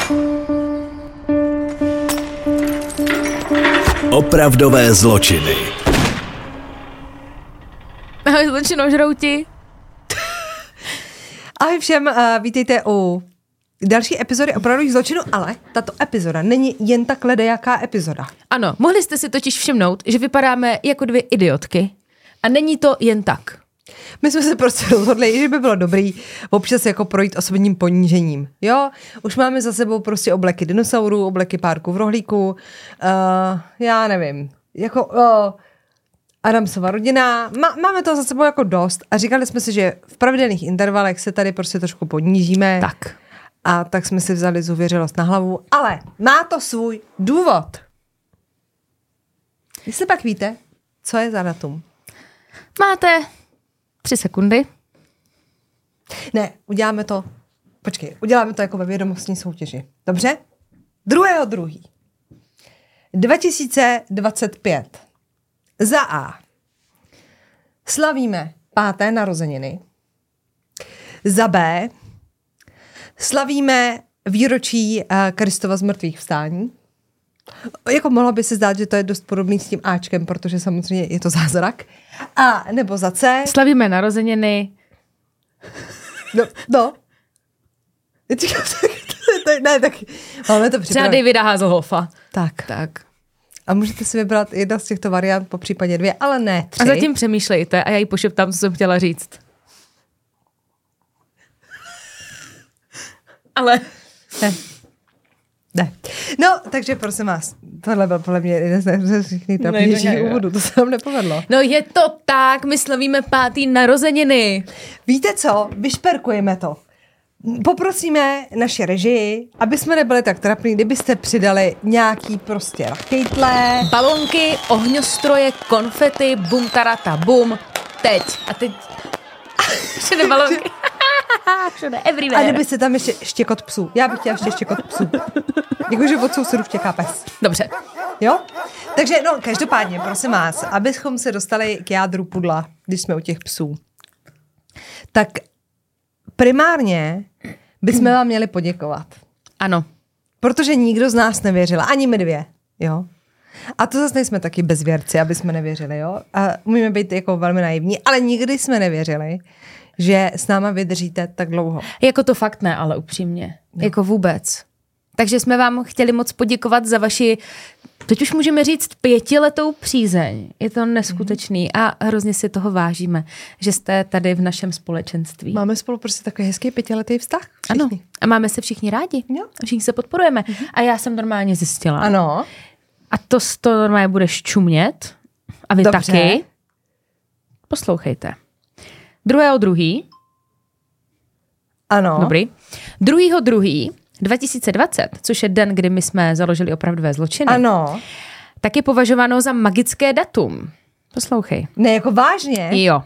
Opravdové zločiny. Ahoj zločinožrouti. Ahoj všem, vítejte u další epizody opravdových zločinů, ale tato epizoda není jen tak ledajaká epizoda. Ano, mohli jste si totiž všimnout, že vypadáme jako dvě idiotky a není to jen tak. My jsme se prostě rozhodli, že by bylo dobrý občas jako projít osobním ponížením. Jo, už máme za sebou prostě obleky dinosaurů, obleky párků v rohlíku, já nevím, jako Adamsova rodina, máme to za sebou jako dost a říkali jsme si, že v pravidelných intervalech se tady prostě trošku ponížíme. Tak. A tak jsme si vzali zůvěřilost na hlavu, ale má to svůj důvod. Jestli pak víte, co je za datum? Máte 3 sekundy. Ne, uděláme to jako ve vědomostní soutěži. Dobře? 2.2. 2025. Za A. Slavíme 5. narozeniny. Za B. Slavíme výročí Kristova zmrtvých vstání. Jako mohlo by se zdát, že to je dost podobný s tím Ačkem, protože samozřejmě je to zázrak. A nebo za C. Slavíme narozeniny. No. Ne, tak máme to Třeba připravené. Davida Hasselhoffa. Tak. A můžete si vybrat jedna z těchto variant, po případě 2, ale ne 3. A zatím přemýšlejte a já jí pošeptám, co jsem chtěla říct. Ale... Ne. No, takže prosím vás, tohle byl podle mě jeden z všechny trapnějších úvodů, to se nám nepovedlo. No je to tak, my slavíme 5. narozeniny. Víte co, vyšperkujeme to. Poprosíme naše režii, aby jsme nebyli tak trapní, kdybyste přidali nějaký prostě rakejtle. Balonky, ohňostroje, konfety, bum tarata bum. Teď. A teď... Všude balonky. Všude, everywhere. A kdybyste tam ještě štěkot psů. Já bych chtěla ještě štěkot psů. Jakože od sousedu štěká pes. Dobře. Jo? Takže no, každopádně, prosím vás, abychom se dostali k jádru pudla, když jsme u těch psů. Tak primárně bychom vám měli poděkovat. Ano. Protože nikdo z nás nevěřil, ani my dvě, jo. A to zase nejsme taky bezvěrci, aby jsme nevěřili, jo. A umíme být jako velmi naivní, ale nikdy jsme nevěřili, že s náma vydržíte tak dlouho. Jako to fakt ne, ale upřímně. No. Jako vůbec. Takže jsme vám chtěli moc poděkovat za vaši, teď už můžeme říct 5letou přízeň. Je to neskutečný a hrozně si toho vážíme, že jste tady v našem společenství. Máme spolu prostě takový hezký 5letý vztah. Všichni. Ano. A máme se všichni rádi. Jo. Všichni se podporujeme. A já jsem normálně zjistila. Ano. A to normálně budeš čumět. A vy Dobře. taky. Poslouchejte. 2.2. Ano. Dobrý. 2.2. 2020, což je den, kdy my jsme založili opravdové zločiny, Ano. tak je považováno za magické datum. Poslouchej. Ne, jako vážně? Jo.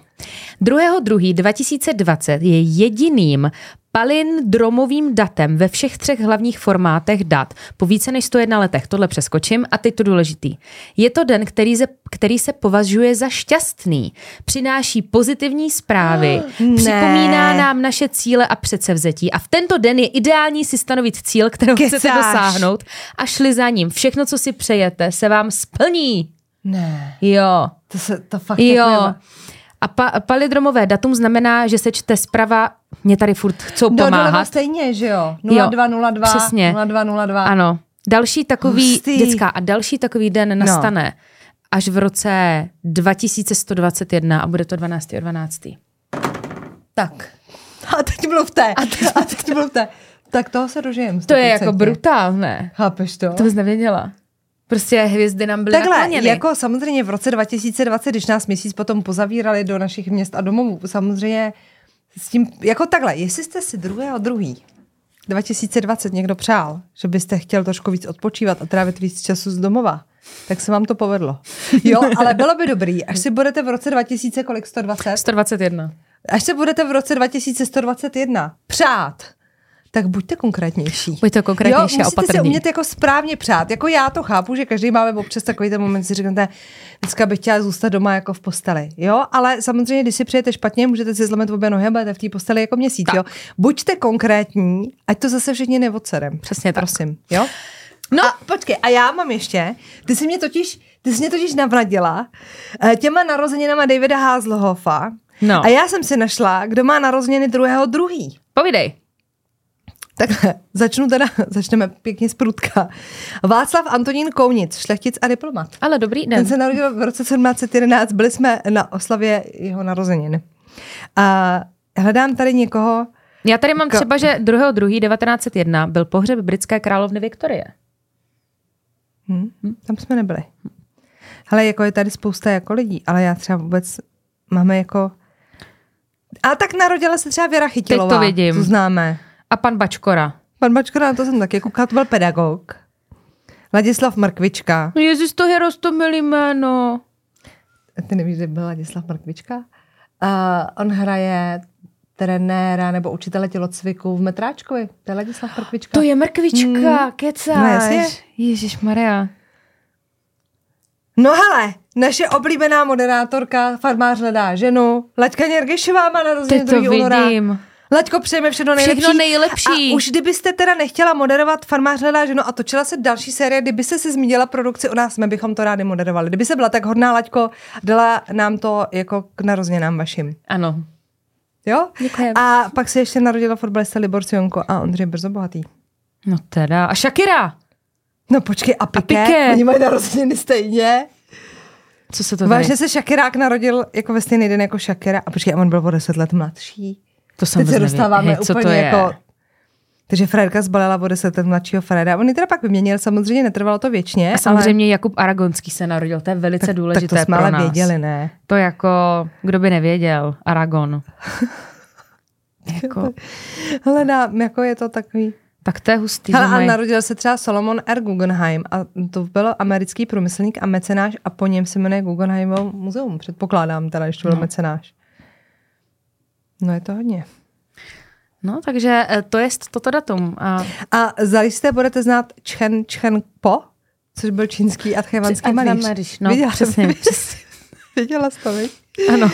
2.2.2020 je jediným palindromovým datem ve všech 3 hlavních formátech dat po více než 101 letech. Tohle přeskočím a teď to důležitý. Je to den, který se považuje za šťastný. Přináší pozitivní zprávy, připomíná nám naše cíle a předsevzetí. A v tento den je ideální si stanovit cíl, kterého chcete dosáhnout a šli za ním. Všechno, co si přejete, se vám splní. Ne. Jo. To fakt Jo. A palindromové datum znamená, že se čte zprava, mě tady furt chcou pomáhat. No, stejně, že jo? 0202, přesně. 0202. Ano. Další takový, Hustý. děcka, a další takový den nastane až v roce 2121 a bude to 12.12. Tak. A teď mluvte. A teď mluvte. Tak toho se dožijem. To je jako brutálné. Chápeš to? To bys nevěděla. Prostě hvězdy nám byly nakloněny. Takhle, jako samozřejmě v roce 2020, když nás měsíc potom pozavírali do našich měst a domovů, samozřejmě s tím, jako takhle, jestli jste si 2.2. 2020 někdo přál, že byste chtěl trošku víc odpočívat a trávit víc času z domova, tak se vám to povedlo. Jo, ale bylo by dobrý, až si budete v roce 121. Až se budete v roce 2121 přát tak buďte konkrétnější. Buďte konkrétnější a musíte opatrný. se umět jako správně přát. Jako já to chápu, že každý máme občas takový ten moment, si řeknete, dneska bych chtěla zůstat doma jako v posteli. Jo, ale samozřejmě, když si přijete špatně, můžete si zlomit obě nohy a budete v té posteli jako měsíc. Jo? Buďte konkrétní, ať to zase všichni neodserem. Přesně tak. Prosím. Jo? No a počkej, a já mám ještě, ty jsi mě totiž navnadila těma narozeninama Davida Hasselhoffa. No. A já jsem si našla, kdo má narozeniny 2.2. Povídej. Takhle, začneme pěkně z prudka. Václav Antonín Kounic, šlechtic a diplomat. Ale dobrý den. Ten se narodil v roce 1711, byli jsme na oslavě jeho narozenin. A hledám tady někoho... Já tady mám třeba, že 2.2.1901 byl pohřeb britské královny Viktorie. Tam jsme nebyli. Hele, jako je tady spousta jako lidí, ale já třeba vůbec máme jako... A tak narodila se třeba Věra Chytilová. Teď to vidím. To známe. A pan Bačkora. Pan Bačkora, na to jsem taky koukala, to byl pedagog. Ladislav Mrkvička. Ježiš, to je roztomilý jméno. Ty nevíš, že byl Ladislav Mrkvička? On hraje trenéra nebo učitele tělocviku v Metráčkovi. To je Ladislav Mrkvička. To je Mrkvička, kecáš. No jasně. Ježišmarja. No hele, naše oblíbená moderátorka Farmář hledá ženu. Laďka Něrgišová má narozeniny Teď to 2. února. vidím. Laďko, přejeme všechno nejlepší. Všechno nejlepší. A už kdybyste teda nechtěla moderovat Farmář hledá ženu a točila se další série, kdybyste si zmínila produkci u nás, my bychom to rádi moderovali. Kdyby se byla tak hodná, Laďko, dala nám to jako k narozeninám vašim. Ano. Jo? Děkujem. A pak se ještě narodila fotbalista Libor Sionko a Ondřej Brzo Bohatý. No teda. A Shakira. No počkej, a Piqué? Oni mají narozeniny stejně. Co se to tady? Vážně se Shakirák narodil jako ve stejný den jako Shakira a počkej, a on byl o 10 let mladší. To jsem teď se dostáváme co úplně to je? jako... Takže Fredka zbalila o 10 let mladšího Freda. Oni teda pak vyměnil, samozřejmě netrvalo to věčně. A samozřejmě Jakub Aragonský se narodil, to je velice důležité tak to jsme pro ale nás. věděli, ne? To jako, kdo by nevěděl, Aragon. jako, Hledám, jako je to takový... tak to je hustý. Hele, a narodil se třeba Solomon R. Guggenheim a to byl americký průmyslník a mecenáš a po něm se jmenuje Guggenheimovo muzeum. Předpokládám teda, ještě byl mecenáš. No je to hodně. No, takže to je toto datum. A zajisté budete znát Chen Po, což byl čínský a tchajvanský malíř. No, viděla přesně. Viděla jsi to, viď? Ano.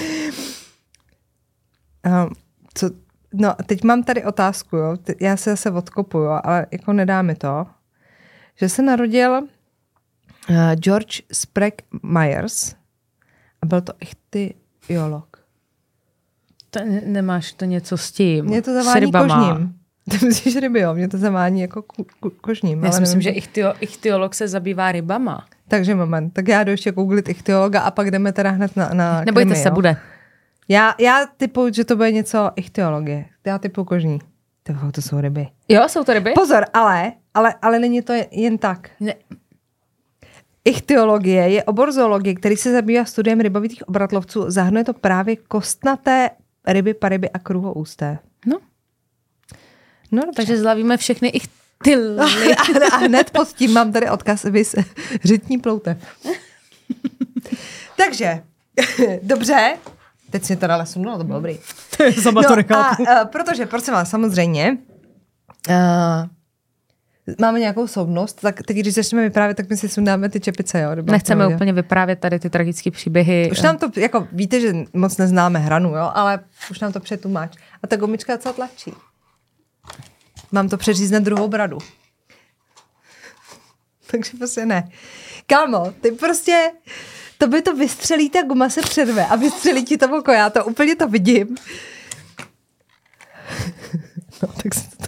No, teď mám tady otázku, jo. Já se zase odkopuju, ale jako nedá mi to, že se narodil George Sprague Myers a byl to ichtyolog. Nemáš to něco s tím? Mě to zavání kožním. Ty myslíš ryby, jo? Mě to zavání jako kožním. Já si myslím, nevím, že ichtyolog se zabývá rybama. Takže moment, tak já jdu ještě googlit ichtyologa a pak jdeme teda hned na Nebojte krimi, se, jo? bude. Já typuju, že to bude něco ichtyologie. Já typuju kožní. To jsou ryby. Jo, jsou to ryby? Pozor, ale není to jen tak. Ne. Ichtyologie je obor zoologie, který se zabývá studiem rybovitých obratlovců. Zahrnuje to právě kostnaté ryby, paryby a kruhoústé. No. No, takže zlavíme všechny ichtyly. A hned pod tím mám tady odkaz vys řitní ploutev. Takže, dobře. Teď si to dala sundala, to bylo dobrý. Protože, prosím vás, samozřejmě, máme nějakou soudnost, tak teď, když začneme vyprávět, tak my si sundáme ty čepice, jo? Nechceme úplně vyprávět tady ty tragické příběhy. Už nám to, jako víte, že moc neznáme hranu, jo? Ale už nám to přetumáč. A ta gumička co tlačí? Mám to přeřízt na druhou bradu. Takže prostě ne. Kámo, ty prostě... to vystřelí, ta guma se předve a vystřelí ti to oko, já to úplně to vidím. No, tak se to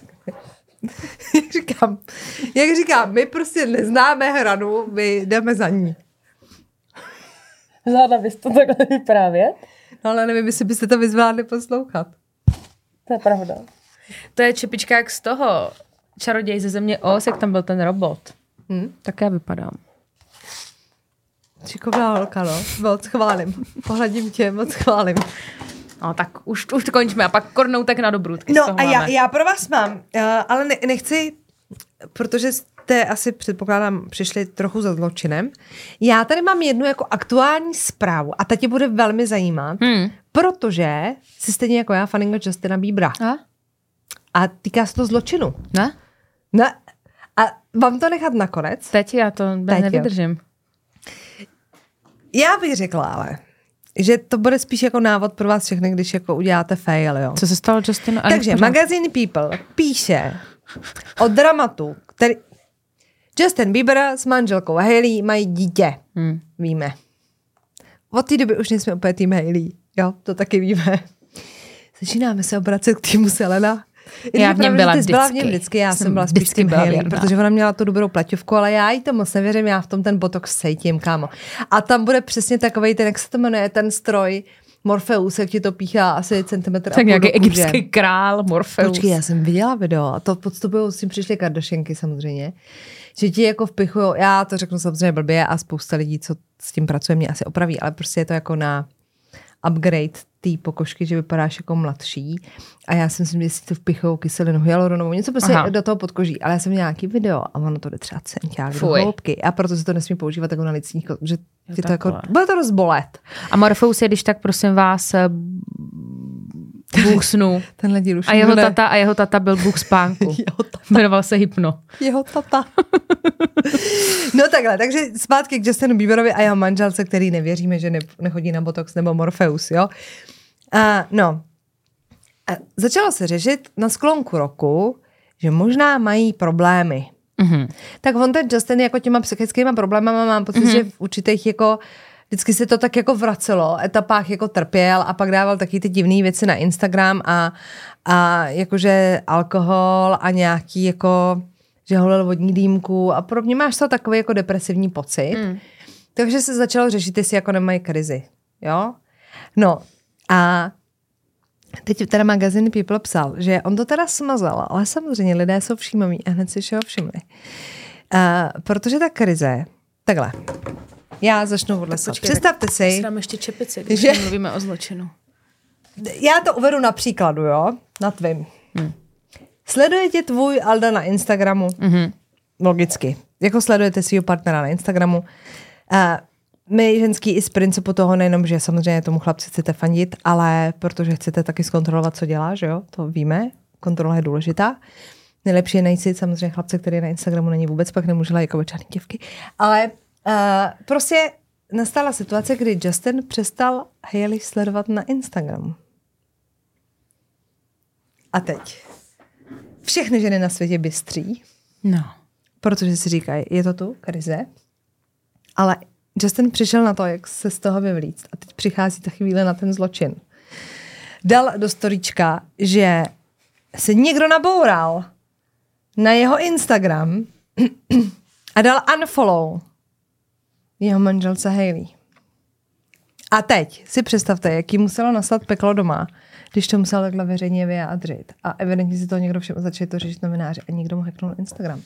jak říkám, my prostě neznáme hranu, my jdeme za ní. Zvládla bys to takhle vyprávět? No ale nevím, jestli byste to vyzvládli poslouchat. To je pravda. To je čepička jak z toho Čaroděj ze země Oz, jak tam byl ten robot. Tak já vypadám. Šikovná holka, no. Moc chválím. Pohledím tě, moc chválím. No tak už to končíme a pak kornoutek na dobrůdky. No a já pro vás mám, ale nechci, protože jste asi, předpokládám, přišli trochu za zločinem. Já tady mám jednu jako aktuální zprávu a ta tě bude velmi zajímat, protože jsi stejně jako já faninka Justina Biebera. A týká se to zločinu. Ne? Ne. A mám to nechat nakonec? Teď já to nevydržím. Já bych řekla ale, že to bude spíš jako návod pro vás všechny, když jako uděláte fail, jo. Co se stalo Justinu? Takže magazín People píše o dramatu, který Justin Bieber s manželkou Hailey mají dítě. Víme. Od té doby už nejsme úplně tým Hailey. Jo, to taky víme. Začínáme se obracet k týmu Selena. Já v něm byla vždycky. Byla v něm vždycky, já jsem byla spíš tým Hailey, protože ona měla tu dobrou plaťovku, ale já jí to moc nevěřím, já v tom ten botox cítím, kámo. A tam bude přesně takovej ten, jak se to jmenuje, ten stroj Morpheus, jak ti to píchá asi centimetr tak nějaký egyptský král Morpheus. Počkej, já jsem viděla video a to podstupují, s tím přišly Kardashianky samozřejmě, že ti jako vpichujou, já to řeknu samozřejmě blbě a spousta lidí, co s tím pracuje, mě asi opraví, ale prostě je to jako na upgrade té pokožky, že vypadáš jako mladší a já si myslím, že si to vpichujou kyselinu hyaluronovou, něco prostě do toho podkoží, ale já jsem měla nějaký video a ono to jde třeba centiák do hloubky a proto se to nesmí používat jako na lidských, že ti to jako, bude to rozbolet. A Morpheus je, když tak prosím vás Bůh snu. Tenhle díl už a jeho tata byl Bůh spánku. Jmenoval se Hypno. Jeho tata. No takhle, takže zpátky k Justinu Bieberovi a jeho manželce, který nevěříme, že nechodí na botox nebo Morpheus, jo. Začalo se řešit na sklonku roku, že možná mají problémy. Mm-hmm. Tak on ten Justin jako těma psychickýma problémama mám pocit, že v určitých jako vždycky se to tak jako vracelo, etapách jako trpěl a pak dával taky ty divné věci na Instagram a jakože alkohol a nějaký jako, že holil vodní dýmku a podobně. Máš to takový jako depresivní pocit. Takže se začalo řešit, jestli jako nemají krizi. Jo? No a teď teda magazín People psal, že on to teda smazal, ale samozřejmě lidé jsou všímaví a hned si všeho všimli. Protože ta krize, takhle, já začnu odle sebe. Představte si, dám ještě čepici, když mluvíme o zločinu. Já to uvedu na příkladu, jo? Na tvým. Sledujete tvůj Alda na Instagramu? Logicky. Jako sledujete svýho partnera na Instagramu. My ženský i z principu toho nejenom, že samozřejmě tomu chlapci chcete fandit, ale protože chcete taky zkontrolovat, co dělá, že jo? To víme. Kontrola je důležitá. Nejlepší je najít si samozřejmě chlapce, který na Instagramu není vůbec, pak nemůže lajkovat žádný děvky. Ale prostě nastala situace, kdy Justin přestal Hailey sledovat na Instagramu. A teď. Všechny ženy na světě bystří. No. Protože si říkají, je to tu krize. Ale Justin přišel na to, jak se z toho vyvlíct. A teď přichází ta chvíle na ten zločin. Dal do storíčka, že se někdo naboural na jeho Instagram a dal unfollow jeho manželce Hailey. A teď si představte, jaký muselo nastat peklo doma, když to musel takhle veřejně vyjádřit. A evidentně si to někdo všem začali to řešit novináři a někdo mu hacknul Instagram.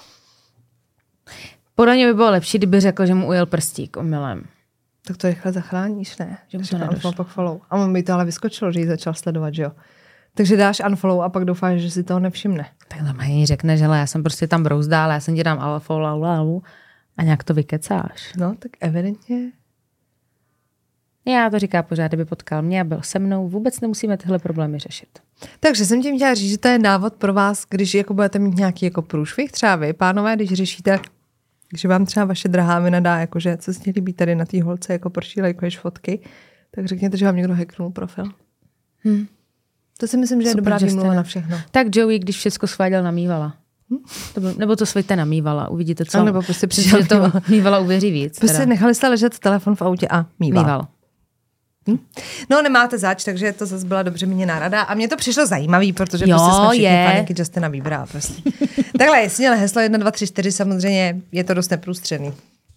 Podle mě by bylo lepší, kdyby řekl, že mu ujel prstík omylem. Tak to rychle zachráníš, ne? Že mu to nedošlo. Pak follow. A on by to ale vyskočilo, že ji začal sledovat, že jo? Takže dáš unfollow a pak doufáš, že si toho nevšimne. Takhle mají řekne, že já jsem prostě tam brouzdala, já jsem ti dám unfollow a nějak to vykecáš. No, tak evidentně. Já to říká pořád, kdyby potkal mě a byl se mnou, vůbec nemusíme tyhle problémy řešit. Takže jsem tím chtěla říct, že to je návod pro vás, když jako budete mít nějaký jako průšvih, třeba vy, pánové, když řešíte, že vám třeba vaše drahá vynadá, jakože co si líbí tady na té holce, jako proč lajkuješ fotky, tak řekněte, že vám někdo hacknul profil. To si myslím, že je dobrá výmluva na všechno. Tak Joey, když všechno sváděl, namývala. Nebo to světe namývala, uvidíte co. A nebo prostě že to mývala uvěří víc. Prostě nechali jste ležet telefon v autě a mýval. No nemáte zač, takže to zase byla dobře míněná rada a mně to přišlo zajímavý, protože prostě jsme všichni faniky Justina Biebera prostě. Takhle, jestli měli heslo 1, 2, 3, 4, samozřejmě je to dost neprůstřelný.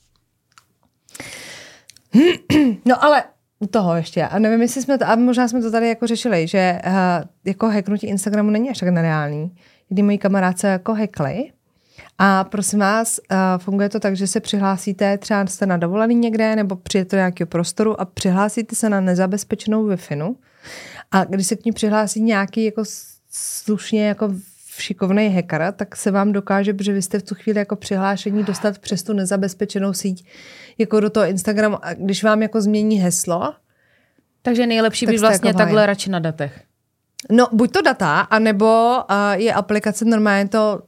No ale u toho ještě, a nevím, jestli jsme to, a možná jsme to tady jako řešili, že jako hacknutí Instagramu není až tak nereálný, kdy moji kamarádce jako hackli. A prosím vás, funguje to tak, že se přihlásíte, třeba jste na dovolený někde, nebo přijete do nějakého prostoru a přihlásíte se na nezabezpečenou Wi-Fi. A když se k ní přihlásí nějaký jako slušně jako šikovnej hacker, tak se vám dokáže, protože vy jste v tu chvíli jako přihlášení dostat přes tu nezabezpečenou síť jako do toho Instagramu. A když vám jako změní heslo, takže nejlepší být vlastně jako takhle radši na datech. No, buď to data, anebo je aplikace normálně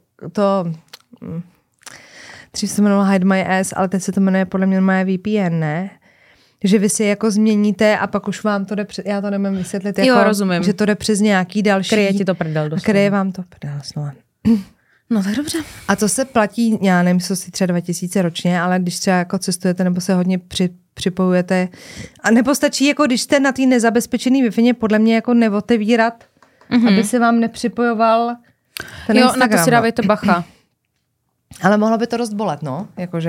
dřív se jmenovalo Hide My Ass, ale teď se to jmenuje podle mě normálně VPN, ne? Že vy si jako změníte a pak už vám to jde já to nemám vysvětlit, jako, rozumím. že to jde přes nějaký další. Kryje ti to prdel doslova. Kryje vám to prdel slova. No tak dobře. A to se platí, já nevím, jsou si třeba 2000 ročně, ale když třeba jako cestujete nebo se hodně připojujete, a nebo stačí, jako když jste na té nezabezpečený Wi-Fi, podle mě jako neotevírat, aby se vám nepřipojoval ten Instagram. Na to si dávejte bacha. Ale mohlo by to dost bolet, no, jakože.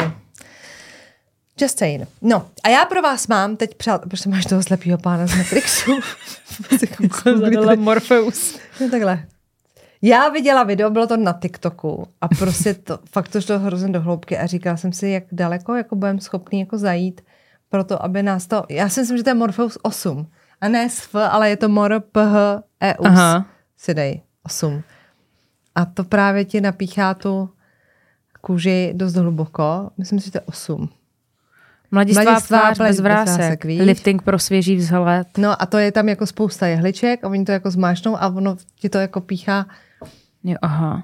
Just saying. No, a já pro vás mám teď, protože máš toho slepýho pána z Matrixu. Jsem zadala Morpheus. No takhle. Já viděla video, bylo to na TikToku a prostě to, fakt to šlo hrozně do hloubky a říkala jsem si, jak daleko jako budeme schopný jako zajít pro to, aby nás to, já si myslím, že to je Morpheus 8 a ne SV, ale je to Morpheus si dej 8. A to právě ti napíchá tu kůži dost hluboko, myslím si, že to je 8. Mladistvá tvář bez vrásek, lifting pro svěží vzhled. No a to je tam jako spousta jehliček a oni to jako zmáčnou a ono ti to jako píchá. Jo, aha.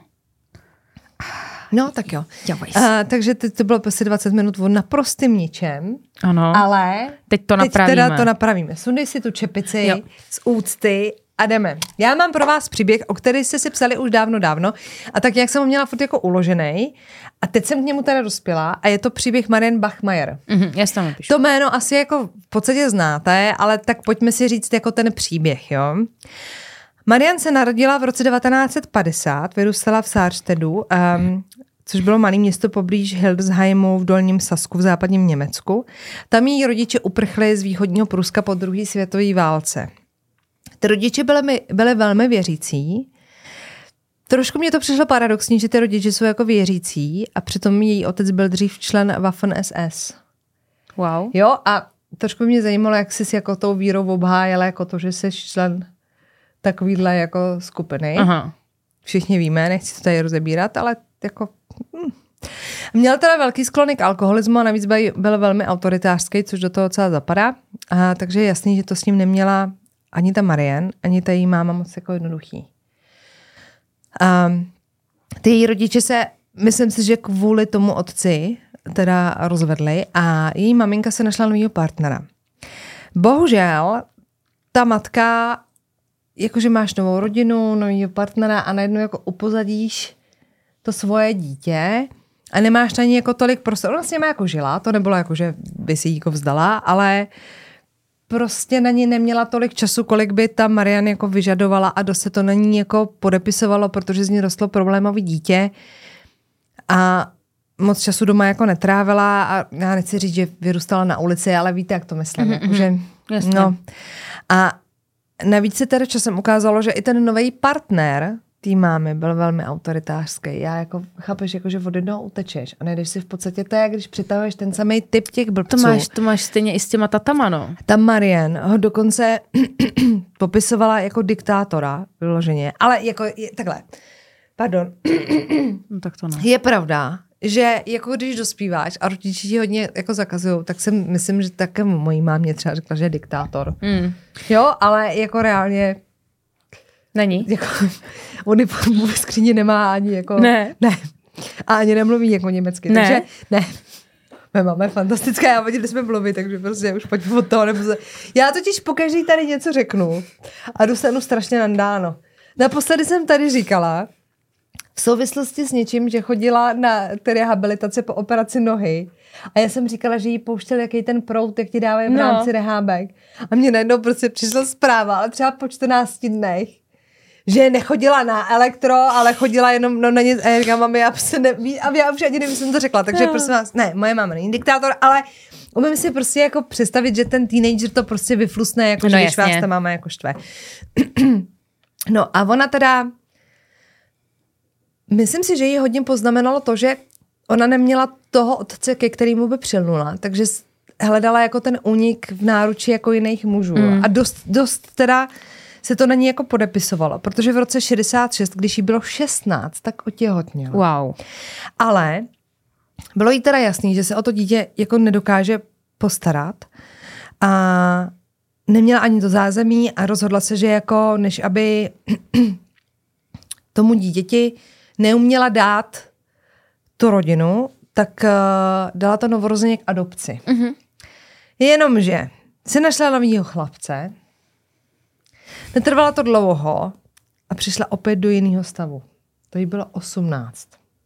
No tak jo. Takže teď to bylo prostě 20 minut o naprostým ničem. Ano. Ale teď teda to napravíme. Sundej si tu čepici z úcty a jdeme. Já mám pro vás příběh, o který jste si psali už dávno a tak jak jsem ho měla furt jako uložený a teď jsem k němu teda dospěla a je to příběh Marianne Bachmeier. Já si tam napíšu. To jméno asi jako v podstatě znáte, ale tak pojďme si říct jako ten příběh, jo. Marianne se narodila v roce 1950, vyrůstala v Sárstedu, což bylo malé město poblíž Hildesheimu v Dolním Sasku v západním Německu. Tam její rodiče uprchli z východního Pruska po druhé světové válce. Ty rodiče byly velmi věřící. Trošku mě to přišlo paradoxní, že ty rodiče jsou jako věřící a přitom její otec byl dřív člen Waffen-SS. Wow. Jo, a trošku mě zajímalo, jak jsi jako tou vírou obhájela jako to, že jsi člen takovýhle jako skupiny. Aha. Všichni víme, nechci to tady rozebírat, ale jako... Měl teda velký sklony k alkoholismu a navíc byl velmi autoritářský, což do toho docela zapadá. Takže je jasný, že to s ním neměla ani ta Marianne, ani ta její máma moc jako jednoduchý. Ty její rodiče se, myslím si, že kvůli tomu otci teda rozvedli a její maminka se našla novýho partnera. Bohužel ta matka, jakože máš novou rodinu, novýho partnera a najednou jako upozadíš to svoje dítě a nemáš na ní jako tolik prostoru. Ona s něma jako žila, to nebylo jako, že by si jí jako vzdala, ale prostě na ní neměla tolik času, kolik by ta Marianne jako vyžadovala a dost se to na ní jako podepisovalo, protože z ní rostlo problémový dítě a moc času doma jako netrávila a já nechci říct, že vyrůstala na ulici, ale víte, jak to myslím. Že, no. A navíc se teda časem ukázalo, že i ten nový partner tý mámy byl velmi autoritářský. Já jako chápeš, jako, že od jednoho utečeš a nejdeš si v podstatě to, jak když přitahuješ ten samý typ těch blbců. To máš stejně i s těma tatama, no. Ta Marianne ho dokonce popisovala jako diktátora, vyloženě. Ale jako, takhle, pardon. No, tak to ne. Je pravda, že jako když dospíváš a rodiči ti hodně jako zakazujou, tak myslím, že také mojí mámě třeba řekla, že je diktátor. Jo, ale jako reálně není. Jako, uniformu ve skříni nemá ani jako... Ne. A ani nemluví jako německy. Ne. Takže ne. Mé máma je fantastická, já viděli jsme mluvit, takže prostě už pojďme od toho. Já totiž pokaždý tady něco řeknu a dostanu strašně nandáno. Naposledy jsem tady říkala, v souvislosti s něčím, že chodila na rehabilitaci po operaci nohy a já jsem říkala, že jí pouštěl jaký ten proud, jak ti dávají v rámci rehábek. A mně najednou prostě přišla zpráva, ale třeba po 14 dnech, že nechodila na elektro, ale chodila jenom na nic. A já říkám, mami, já už ani nevím, jsem to řekla, takže prosím vás, ne, moje máma není diktátor, ale umím si prostě jako představit, že ten teenager to prostě vyflusne, jako no, když vás ta máma jako štve. No a ona teda, myslím si, že jí hodně poznamenalo to, že ona neměla toho otce, ke kterému by přilnula, takže hledala jako ten únik v náruči jako jiných mužů. A dost teda se to na ní jako podepisovalo, protože v roce 66, když jí bylo 16, tak otěhotněla. Wow. Ale bylo jí teda jasný, že se o to dítě jako nedokáže postarat a neměla ani to zázemí a rozhodla se, že jako, než aby tomu dítěti neuměla dát tu rodinu, tak dala to novorozeně k adopci. Mm-hmm. Jenomže si našla novýho chlapce, netrvala to dlouho a přišla opět do jiného stavu. To jí bylo 18.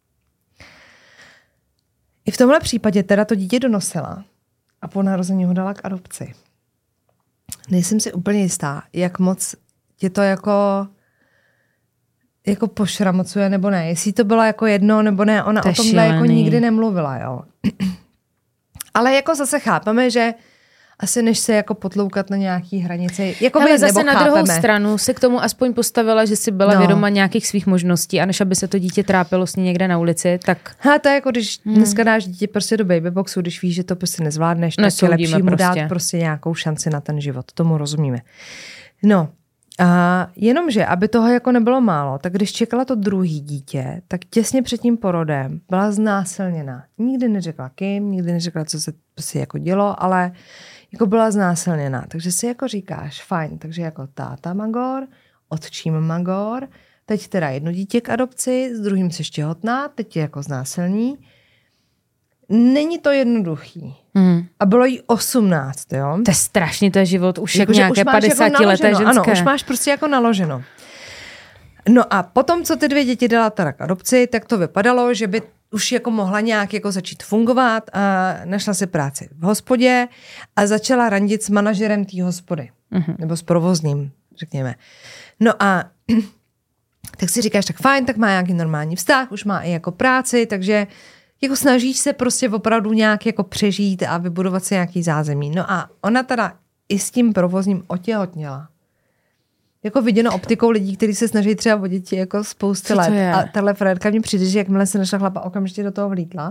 I v tomhle případě teda to dítě donosila a po narození ho dala k adopci. Nejsem si úplně jistá, jak moc tě to jako pošramocuje nebo ne. Jestli to bylo jako jedno nebo ne, ona o tomhle jako nikdy nemluvila, jo. Ale jako zase chápeme, že asi než se jako potloukat na nějaký hranici. Jako ale zase na druhou stranu se k tomu aspoň postavila, že si byla vědoma nějakých svých možností a než aby se to dítě trápilo s ní někde na ulici, tak... To je jako když dneska dáš dítě prostě do babyboxu, když víš, že to prostě nezvládneš, tak je lepší mu dát prostě nějakou šanci na ten život. Tomu rozumíme. No, a jenomže, aby toho jako nebylo málo, tak když čekala to druhý dítě, tak těsně před tím porodem byla znásilněna. Nikdy neřekla kým, nikdy neřekla, co se prostě jako dělo, ale jako byla znásilněna. Takže si jako říkáš, fajn, takže jako táta magor, otčím magor, teď teda jedno dítě k adopci, s druhým se těhotná, teď je jako znásilní. Není to jednoduchý. A bylo jí 18, jo? To je strašný, to je život už jako nějaké 50leté ženské. Ano, už máš prostě jako naloženo. No a potom, co ty 2 děti dala teda k adopci, tak to vypadalo, že by už jako mohla nějak jako začít fungovat a našla si práci v hospodě a začala randit s manažerem té hospody. Nebo s provozním, řekněme. No a tak si říkáš, tak fajn, tak má nějaký normální vztah, už má i jako práci, takže jako snažíš se prostě opravdu nějak jako přežít a vybudovat si nějaký zázemí. No a ona teda i s tím provozním otěhotněla. Jako viděno optikou lidí, kteří se snaží třeba o děti jako spousty let. A tahle Fredka mě přijde, že jakmile se našla chlapa, okamžitě do toho vlítla.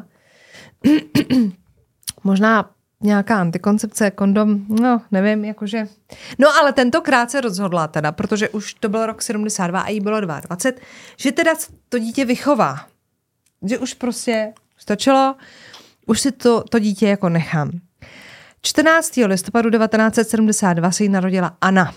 Možná nějaká antikoncepce, kondom, no nevím, jakože. No ale tentokrát se rozhodla teda, protože už to byl rok 72 a jí bylo 22, že teda to dítě vychová. Že už prostě stačilo, už si to dítě jako nechám. 14. listopadu 1972 se jí narodila Anna.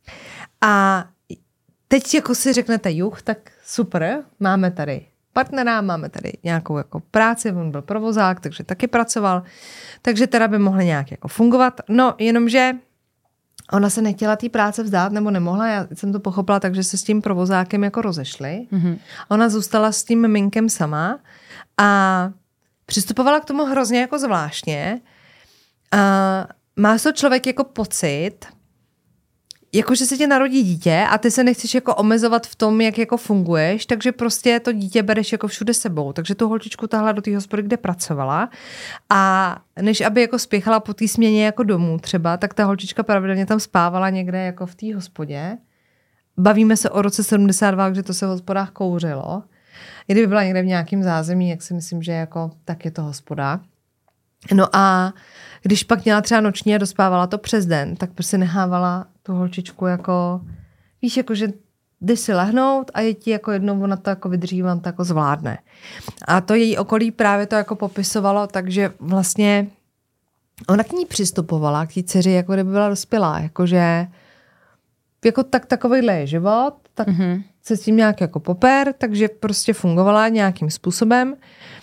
A teď jako si řeknete, tak super, máme tady partnera, máme tady nějakou jako práci, on byl provozák, takže taky pracoval, takže teda by mohly nějak jako fungovat. No, jenomže ona se nechtěla té práce vzdát, nebo nemohla, já jsem to pochopila, takže se s tím provozákem jako rozešli. Mm-hmm. Ona zůstala s tím miminkem sama a přistupovala k tomu hrozně jako zvláštně. A má to člověk jako pocit, jako že se ti narodí dítě a ty se nechceš jako omezovat v tom, jak jako funguješ, takže prostě to dítě bereš jako všude sebou. Takže tu holčičku tahla do té hospody, kde pracovala a než aby jako spěchala po té směně jako domů třeba, tak ta holčička pravidelně tam spávala někde jako v té hospodě. Bavíme se o roce 72, kde to se v hospodách kouřilo. I kdyby byla někde v nějakém zázemí, jak si myslím, že jako tak je to hospoda. No a když pak měla třeba noční a dospávala to přes den, tak prostě nechávala tu holčičku jako, víš, jako, že jdeš si lehnout a je ti jako jednou, ona to jako vydrží, on to jako zvládne. A to její okolí právě to jako popisovalo, takže vlastně ona k ní přistupovala, k té dceři, jako kdyby byla dospělá, jakože jako takovejhle je život, tak se s tím nějak jako poper, takže prostě fungovala nějakým způsobem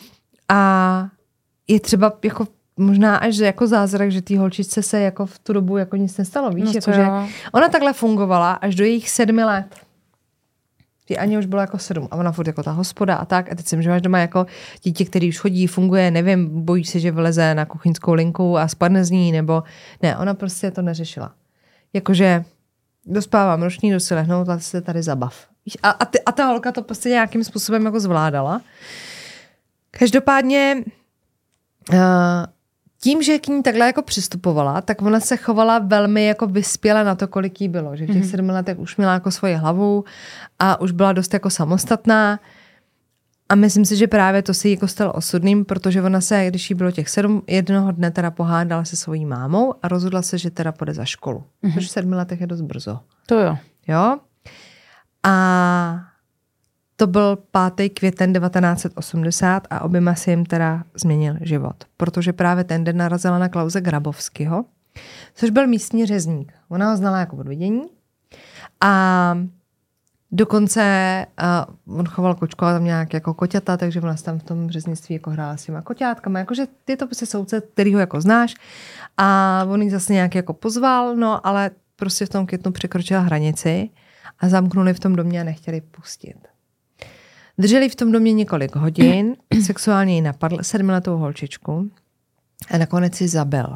a je třeba jako možná až jako zázrak, že té holčičce se jako v tu dobu jako nic nestalo, víš, no jako, že ona takhle fungovala až do jejich 7 let. Ty Aně už bylo jako 7 a ona furt jako ta hospoda a tak a teď si, že máš doma jako dítě, který už chodí, funguje, nevím, bojí se, že vyleze na kuchyňskou linku a spadne z ní, nebo ne, ona prostě to neřešila. Jakože dospávám roční, jdu si lehnout a se tady zabav. A ta holka to prostě nějakým způsobem jako zvládala. Každopádně tím, že k ní takhle jako přistupovala, tak ona se chovala velmi jako vyspěle na to, kolik jí bylo. Že v těch 7 letech už měla jako svoji hlavu a už byla dost jako samostatná. A myslím si, že právě to se jí jako stalo osudným, protože ona se, když jí bylo těch 7, jednoho dne teda pohádala se svojí mámou a rozhodla se, že teda půjde za školu. Protože v 7 letech je dost brzo. To jo. Jo? A to byl 5. květen 1980 a oběma si jim teda změnil život. Protože právě ten den narazila na Klause Grabovského, což byl místní řezník. Ona ho znala jako od vidění a dokonce on choval kočku a tam nějak jako koťata, takže ona tam v tom řeznictví jako hrála s těma koťátkama. Jakože je to prostě soudce, který ho jako znáš a on ji zase nějak jako pozval, no ale prostě v tom květnu překročila hranici a zamknuli v tom domě a nechtěli pustit. Drželi v tom domě několik hodin, sexuálně ji napadl 7letou holčičku a nakonec ji zabil.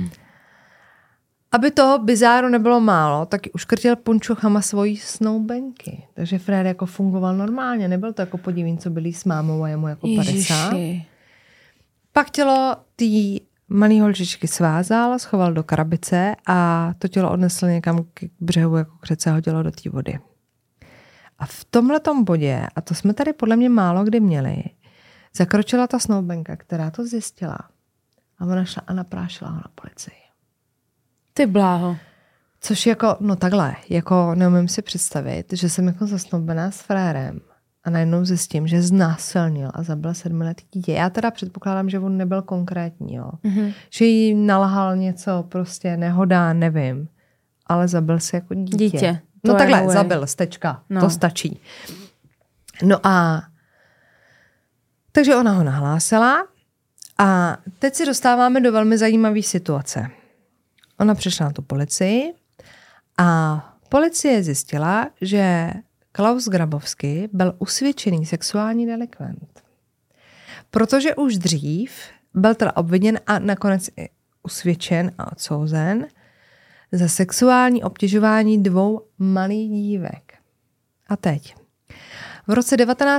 Aby toho bizáru nebylo málo, tak uškrtil punčochama svojí snoubenky. Takže Frér jako fungoval normálně, nebyl to jako podívím, co byli s mámou a jemu jako 50. Pak tělo té malý holčičky svázal, schoval do krabice a to tělo odnesl někam k břehu, jako k řece, hodilo do té vody. A v tomhletom bodě, a to jsme tady podle mě málo kdy měli, zakročila ta snoubenka, která to zjistila. A ona šla a naprášila ho na policii. Ty bláho. Což jako, no takhle, jako neumím si představit, že jsem jako zasnoubená s frérem a najednou zjistím, že znásilnil a zabil 7letý dítě. Já teda předpokládám, že on nebyl konkrétní, jo. Mm-hmm. Že jí nalhal něco, prostě nehoda, nevím. Ale zabil si jako dítě. No takhle, zabil, stečka, no. To stačí. No a takže ona ho nahlásila a teď si dostáváme do velmi zajímavé situace. Ona přišla na tu policii a policie zjistila, že Klaus Grabowski byl usvědčený sexuální delikvent. Protože už dřív byl teda obviněn a nakonec i usvědčen a odsouzen za sexuální obtěžování 2 malých dívek. A teď. V roce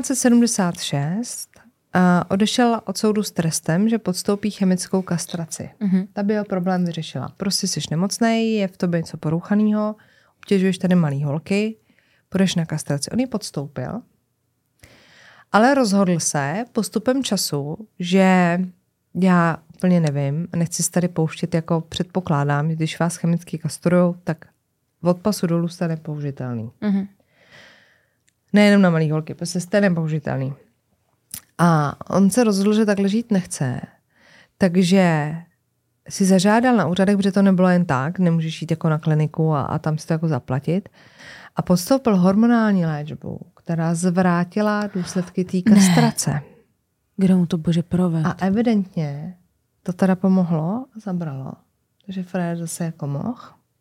1976 odešel od soudu s trestem, že podstoupí chemickou kastraci. Mm-hmm. Ta by jeho problém vyřešila. Prostě jsi nemocnej, je v tobě něco porouchanýho, obtěžuješ tady malý holky, půjdeš na kastraci. On ji podstoupil, ale rozhodl se postupem času, že já úplně nevím, nechci se tady pouštět, jako předpokládám, když vás chemicky kastrujou, tak od pasu dolů jste nepoužitelný. Mm-hmm. Nejenom na malý holky, prostě jste nepoužitelný. A on se rozhodl, že takhle žít nechce, takže si zažádal na úřadech, protože to nebylo jen tak, nemůžeš jít jako na kliniku a tam si to jako zaplatit. A podstoupil hormonální léčbu, která zvrátila důsledky té kastrace. Ne. Kdo mu to bože proved? A evidentně to teda pomohlo a zabralo. Takže Frér zase jako mohl.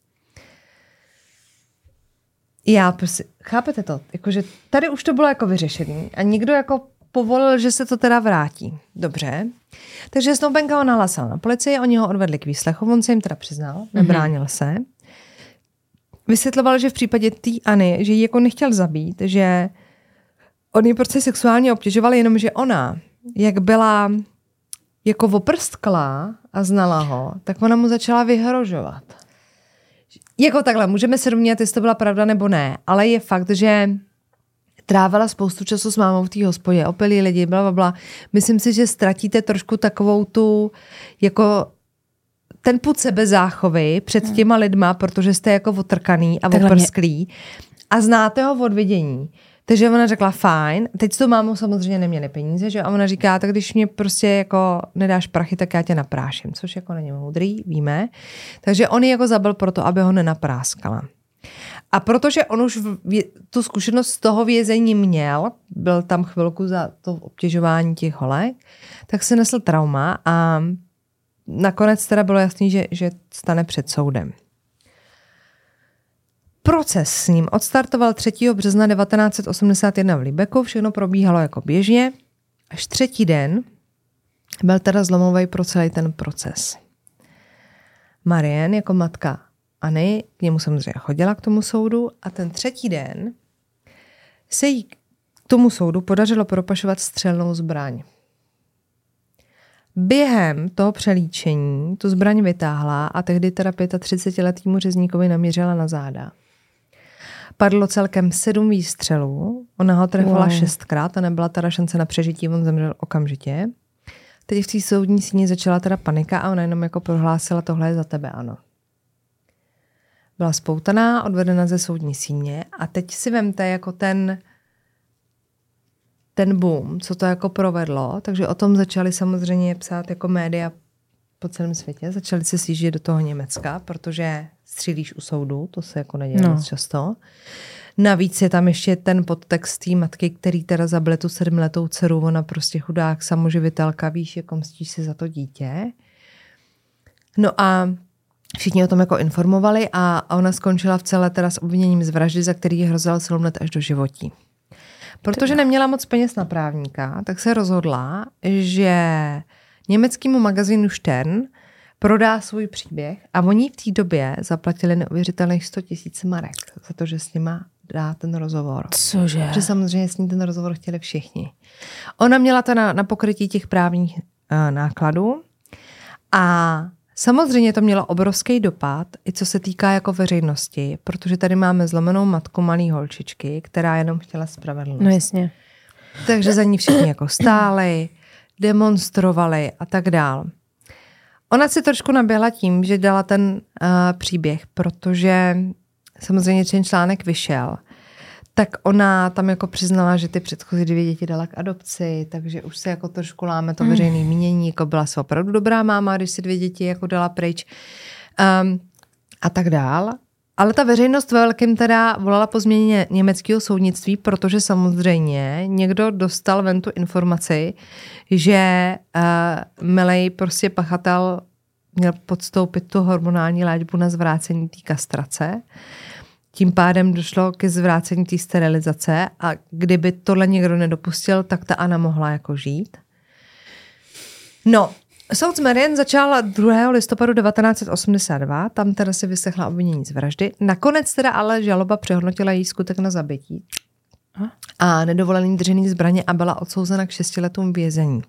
Já prostě, chápete to? Jakože tady už to bylo jako vyřešený a někdo jako povolil, že se to teda vrátí. Dobře. Takže snoubenka ho nahlásila na policii, oni ho odvedli k výslechu, on se jim teda přiznal, nebránil se. Vysvětloval, že v případě té Anny, že ji jako nechtěl zabít, že on ji prostě sexuálně obtěžoval, jenom že ona, jak byla jako oprstkla a znala ho, tak ona mu začala vyhrožovat. Jako takhle, můžeme se domnívat, jestli to byla pravda nebo ne, ale je fakt, že trávila spoustu času s mámou v té hospodě, opilí lidi, blablabla. Myslím si, že ztratíte trošku takovou tu, jako ten pud sebezáchovy před těma lidma, protože jste jako otrkaný a oprsklý a znáte ho od vidění. Takže ona řekla fajn, teď s tou mámou samozřejmě neměli peníze, že? A ona říká, tak když mě prostě jako nedáš prachy, tak já tě napráším, což jako není moudrý, víme. Takže on ji jako zabil proto, aby ho nenapráskala. A protože on už tu zkušenost z toho vězení měl, byl tam chvilku za to obtěžování těch holek, tak se nesl trauma a nakonec teda bylo jasný, že stane před soudem. Proces s ním odstartoval 3. března 1981 v Lübecku, všechno probíhalo jako běžně, až 3. den byl teda zlomový pro celý ten proces. Marianne jako matka Anny k němu samozřejmě chodila k tomu soudu a ten 3. den se jí k tomu soudu podařilo propašovat střelnou zbraň. Během toho přelíčení tu zbraň vytáhla a tehdy teda 35letýmu řezníkovi naměřila na záda. Padlo celkem 7 výstřelů, ona ho trefila 6krát a nebyla teda šance na přežití, on zemřel okamžitě. Teď v té soudní síni začala teda panika a ona jenom jako prohlásila, tohle je za tebe, ano. Byla spoutaná, odvedena ze soudní síně a teď si vemte jako ten boom, co to jako provedlo, takže o tom začali samozřejmě psát jako média po celém světě. Začali se sjíždět do toho Německa, protože střílíš u soudu, to se jako neděje moc často. Navíc je tam ještě ten podtext té matky, který teda zabili tu 7letou dceru, ona prostě chudák, samoživitelka, víš, jako mstíš si za to dítě. No a všichni o tom jako informovali a ona skončila v celé teda s obviněním z vraždy, za který hrozila 7 let až do životí. Protože neměla moc peněz na právníka, tak se rozhodla, že německému magazínu Stern prodá svůj příběh a oni v té době zaplatili neuvěřitelných 100 000 marek za to, že s nima dá ten rozhovor. Cože? Protože samozřejmě s ní ten rozhovor chtěli všichni. Ona měla to na pokrytí těch právních nákladů a samozřejmě to mělo obrovský dopad, i co se týká jako veřejnosti, protože tady máme zlomenou matku malý holčičky, která jenom chtěla spravedlnost. No jasně. Takže za ní všichni jako stáli, demonstrovali a tak dál. Ona si trošku naběhla tím, že dala ten příběh, protože samozřejmě ten článek vyšel, tak ona tam jako přiznala, že ty předchozí 2 děti dala k adopci, takže už se jako trošku láme to veřejné mínění, jako byla se opravdu dobrá máma, když si 2 děti jako dala pryč a tak dál. Ale ta veřejnost ve velkém teda volala po změně německého soudnictví, protože samozřejmě někdo dostal ven tu informaci, že milej prostě pachatel měl podstoupit tu hormonální léčbu na zvrácení té kastrace. Tím pádem došlo ke zvrácení té sterilizace a kdyby tohle někdo nedopustil, tak ta Anna mohla jako žít. No, soud s Marian začal 2. listopadu 1982, tam teda si vyslechla obvinění z vraždy. Nakonec teda ale žaloba přehodnotila její skutek na zabití a nedovolený držený zbraně a byla odsouzena k 6 letům vězení.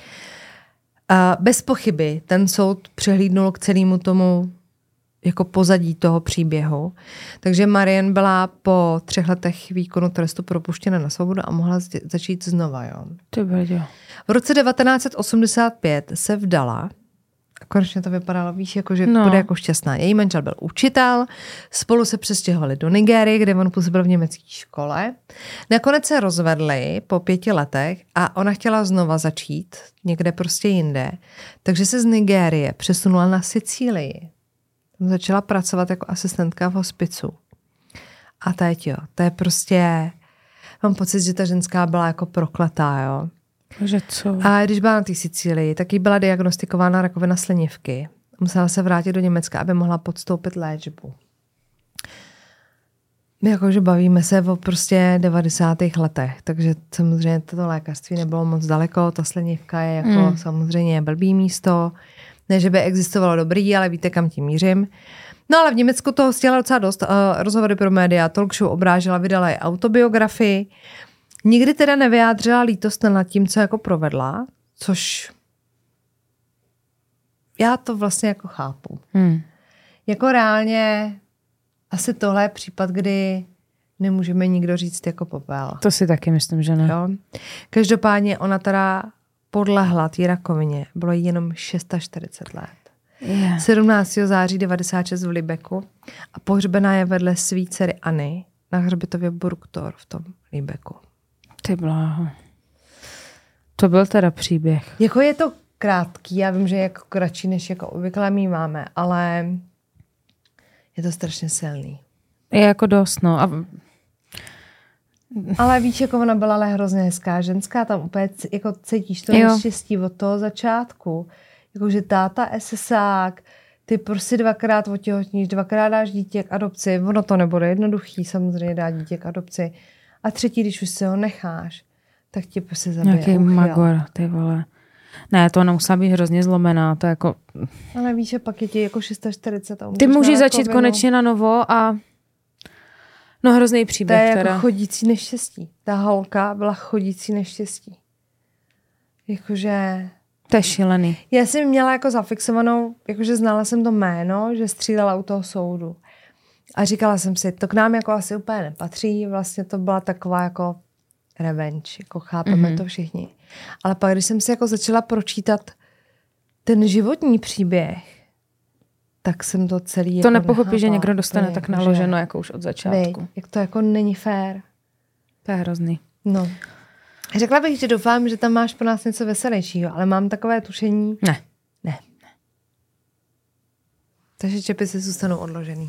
Bez pochyby ten soud přihlídnul k celému tomu jako pozadí toho příběhu. Takže Marian byla po 3 letech výkonu trestu propuštěna na svobodu a mohla začít znova. Jo. V roce 1985 se vdala. A konečně to vypadalo, víš, jako, že bude jako šťastná. Její manžel byl učitel, spolu se přestěhovali do Nigérie, kde on působil v německé škole. Nakonec se rozvedli po 5 letech a ona chtěla znova začít někde prostě jinde. Takže se z Nigérie přesunula na Sicílii. Tam začala pracovat jako asistentka v hospicu. A teď jo, to je prostě, mám pocit, že ta ženská byla jako prokletá, jo. Že co? A když byla na té Sicílii, tak jí byla diagnostikována rakovina slinivky. Musela se vrátit do Německa, aby mohla podstoupit léčbu. My jakože bavíme se o prostě 90. letech, takže samozřejmě toto lékařství nebylo moc daleko, ta slinivka je jako samozřejmě blbý místo. Ne, že by existovalo dobrý, ale víte, kam tím mířím. No ale v Německu toho chtěla docela dost. Rozhovory pro média, talk show obrážela, vydala i autobiografii. Nikdy teda nevyjádřila lítost nad tím, co jako provedla, což já to vlastně jako chápu. Jako reálně asi tohle je případ, kdy nemůžeme nikdo říct jako popel. To si taky myslím, že ne. Jo? Každopádně ona teda podlehla té rakovině. Bylo jí jenom 46 let. 17. září 96 v Lübecku a pohřbená je vedle svý dcery Anny na hřbitově Burgtor v tom Lübecku. Ty bláho. To byl teda příběh. Jako je to krátký, já vím, že je jako kratší, než jako obvykle mý máme, ale je to strašně silný. Je jako dost, no. Ale víš, jako ona byla ale hrozně hezká ženská, tam úplně jako cítíš to neštěstí od toho začátku. Jakože táta SSák, ty prostě 2krát otěhotníš, 2krát dáš dítě k adopci, ono to nebude jednoduchý samozřejmě dát dítě k adopci. A třetí, když už si ho necháš, tak tě prostě zabije. Nějaký magor, ty vole. Ne, to nemusela být hrozně zlomená, to jako... Ale víš, že pak je ti jako 640. Ty můžeš začít konečně na novo a... No hrozný příběh. To je teda. Jako chodící neštěstí. Ta holka byla chodící neštěstí. Jakože... To je šílený. Já jsem měla jako zafixovanou, jakože znala jsem to jméno, že střílela u toho soudu. A říkala jsem si, to k nám jako asi úplně nepatří, vlastně to byla taková jako revenge, jako chápeme to všichni. Ale pak, když jsem si jako začala pročítat ten životní příběh, tak jsem to celý to jako nepochopí, že někdo dostane tak jako naloženo, jako už od začátku. Jak to jako není fér. To je hrozný. No. Řekla bych, že doufám, že tam máš pro nás něco veselějšího, ale mám takové tušení. Ne. Takže čepice zůstanou odložený.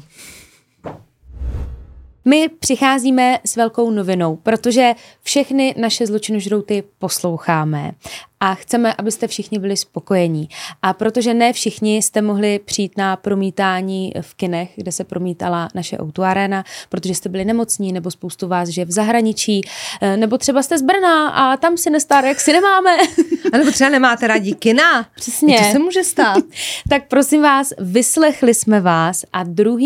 My přicházíme s velkou novinou, protože všechny naše zločinožrouty posloucháme a chceme, abyste všichni byli spokojení. A protože ne všichni jste mohli přijít na promítání v kinech, kde se promítala naše O2 Arena, protože jste byli nemocní, nebo spoustu vás žije v zahraničí, nebo třeba jste z Brna a tam si nestárek si nemáme. A nebo třeba nemáte rádi kina. Přesně. To se může stát. Tak prosím vás, vyslechli jsme vás a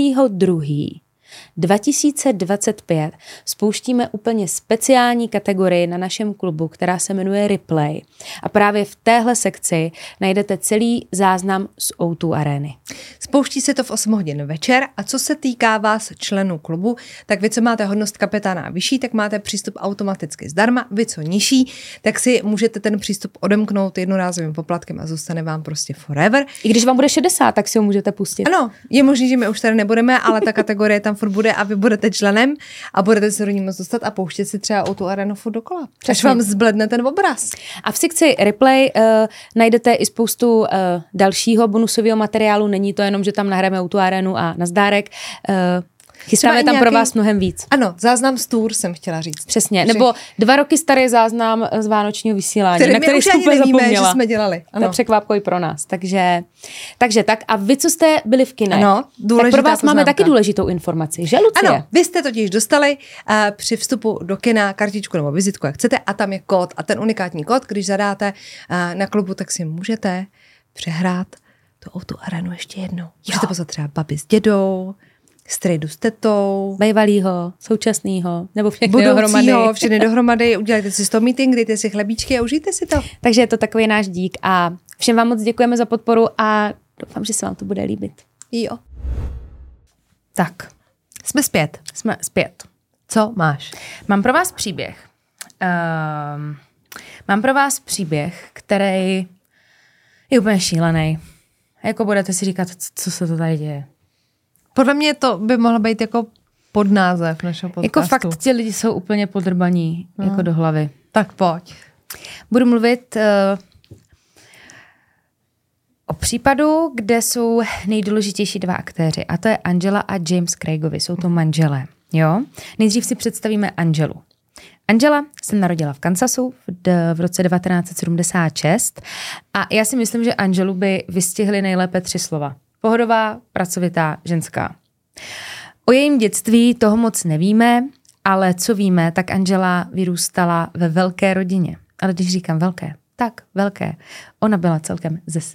2025 spouštíme úplně speciální kategorii na našem klubu, která se jmenuje Replay. A právě v téhle sekci najdete celý záznam z O2 Areny. Spouští se to v 8 hodin večer a co se týká vás, členů klubu, tak vy, co máte hodnost kapitána vyšší, tak máte přístup automaticky zdarma, vy, co nižší, tak si můžete ten přístup odemknout jednorázovým poplatkem a zůstane vám prostě forever. I když vám bude 60, tak si ho můžete pustit. Ano, je možné, že my už tady nebudeme, ale ta kategorie tam furt bude a vy budete členem a budete se do ní moc dostat a pouštět si třeba O2 Arenu furt dokola. Až vám zbledne ten obraz. A v sekci Replay najdete i spoustu dalšího bonusového materiálu. Není to jenom, že tam nahráme O2 Arenu a nazdárek. Chystáme tam pro vás mnohem víc. Ano, záznam z tour jsem chtěla říct. Přesně, nebo 2 roky starý záznam z vánočního vysílání, který na který už jste ani úplně nevíme, zapomněla. že jsme dělali. Ano. To je překvapko i pro nás. Takže tak. A vy, co jste byli v kinech, ano, tak pro vás máme taky důležitou informaci, že, Lucie? Ano, vy jste totiž dostali při vstupu do kina kartičku nebo vizitku, jak chcete, a tam je kód. A ten unikátní kód, když zadáte na klubu, tak si můžete přehrát to O2 Arenu ještě jednou. Můžete pozvat třeba babi s dědou, strejdu s tetou, Bejvalýho, současnýho, nebo všechny dohromady. Všechny dohromady, udělejte si z toho meeting, dejte si chlebíčky a užijte si to. Takže je to takový náš dík a všem vám moc děkujeme za podporu a doufám, že se vám to bude líbit. Jo. Tak. Jsme zpět. Jsme zpět. Co máš? Mám pro vás příběh. Který je úplně šílený. Jako budete si říkat, co se to tady děje. Podle mě to by mohlo být jako podnázev našeho podcastu. Jako fakt ti lidi jsou úplně podrbaní jako do hlavy. Tak pojď. Budu mluvit o případu, kde jsou nejdůležitější 2 aktéři. A to je Angela a James Craigovi. Jsou to manželé. Jo? Nejdřív si představíme Angelu. Angela se narodila v Kansasu v roce 1976 a já si myslím, že Angelu by vystihly nejlépe 3 slova. Pohodová, pracovitá, ženská. O jejím dětství toho moc nevíme, ale co víme, tak Angela vyrůstala ve velké rodině. Ale když říkám velké, tak velké. Ona byla celkem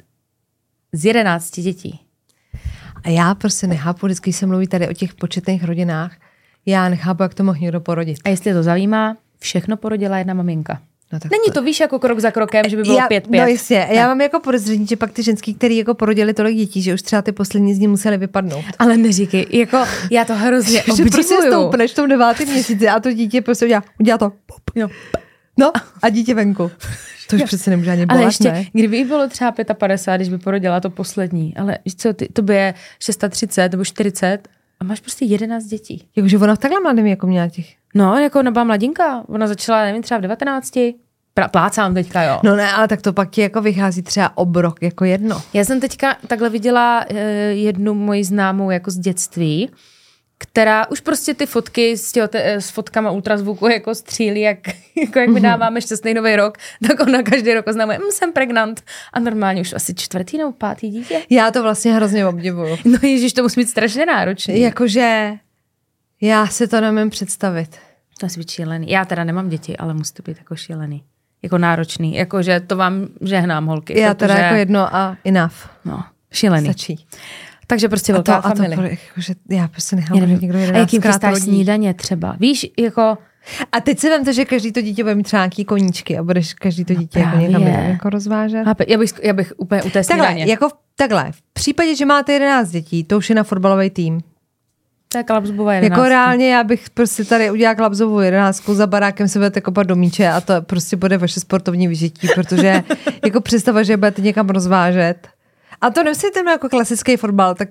z 11 dětí. A já prostě nechápu, vždycky se mluví tady o těch početných rodinách, já nechápu, jak to mohl někdo porodit. A jestli to zajímá, všechno porodila jedna maminka. No tak Není to, víš, jako krok za krokem, že by bylo 5-5. No jistě, já mám jako podezření, že pak ty ženský, který jako porodili tolik dětí, že už třeba ty poslední z ní museli vypadnout. Ale neříkej, jako já to hrozně obdivuju. Že prostě stoupneš v tom 9. měsíci a to dítě prostě udělá to. No a dítě venku. To už přece nemůže ani bolet, ale ještě, ne? kdyby jí bylo třeba 55, když by porodila to poslední, ale co, to by je 630 nebo 40 a máš prostě 11 dětí. Jakože ona v takhle mladým jako měla těch. No, jako ona byla mladinka, ona začala, nevím, třeba v 19. Plácám teďka, jo. No ne, ale tak to pak ti jako vychází třeba obrok jako jedno. Já jsem teďka takhle viděla jednu moji známou jako z dětství, která už prostě ty fotky s fotkama ultrazvuku jako střílí, jak my dáváme šťastný nový rok, tak ona každý rok oznamuje, jsem pregnant a normálně už asi 4. nebo 5. dítě. Já to vlastně hrozně obdivuju. No ježiš, to musí být strašně náročný. Jakože já si to nemůžu představit. To musí být šílený. Já teda nemám děti, ale musí to být jako šílený. Jako náročný. Jakože to vám žehnám, holky. Já teda jako jedno a enough. No, šílený. Stačí. Takže prostě velká familie. Jakože já prostě nechápu, že někdo 11krát a jakým chystáš snídaně třeba? Víš, jako... A teď si vemte, že každý to dítě bude mít třeba nějaký koníčky a budeš každý to dítě jako někam jako rozvážet. Já bych úplně u té snídaně. Takhle, v případě, že máte 11 dětí, to už je na fotbalový tým. To je Klapsbova 11. Jako reálně já bych prostě tady udělala Klapsbovu 11, za barákem se budete kopat do míče a to prostě bude vaše sportovní vyžití, protože jako představa, že budete někam rozvážet. A to nemyslíte jako klasický fotbal, tak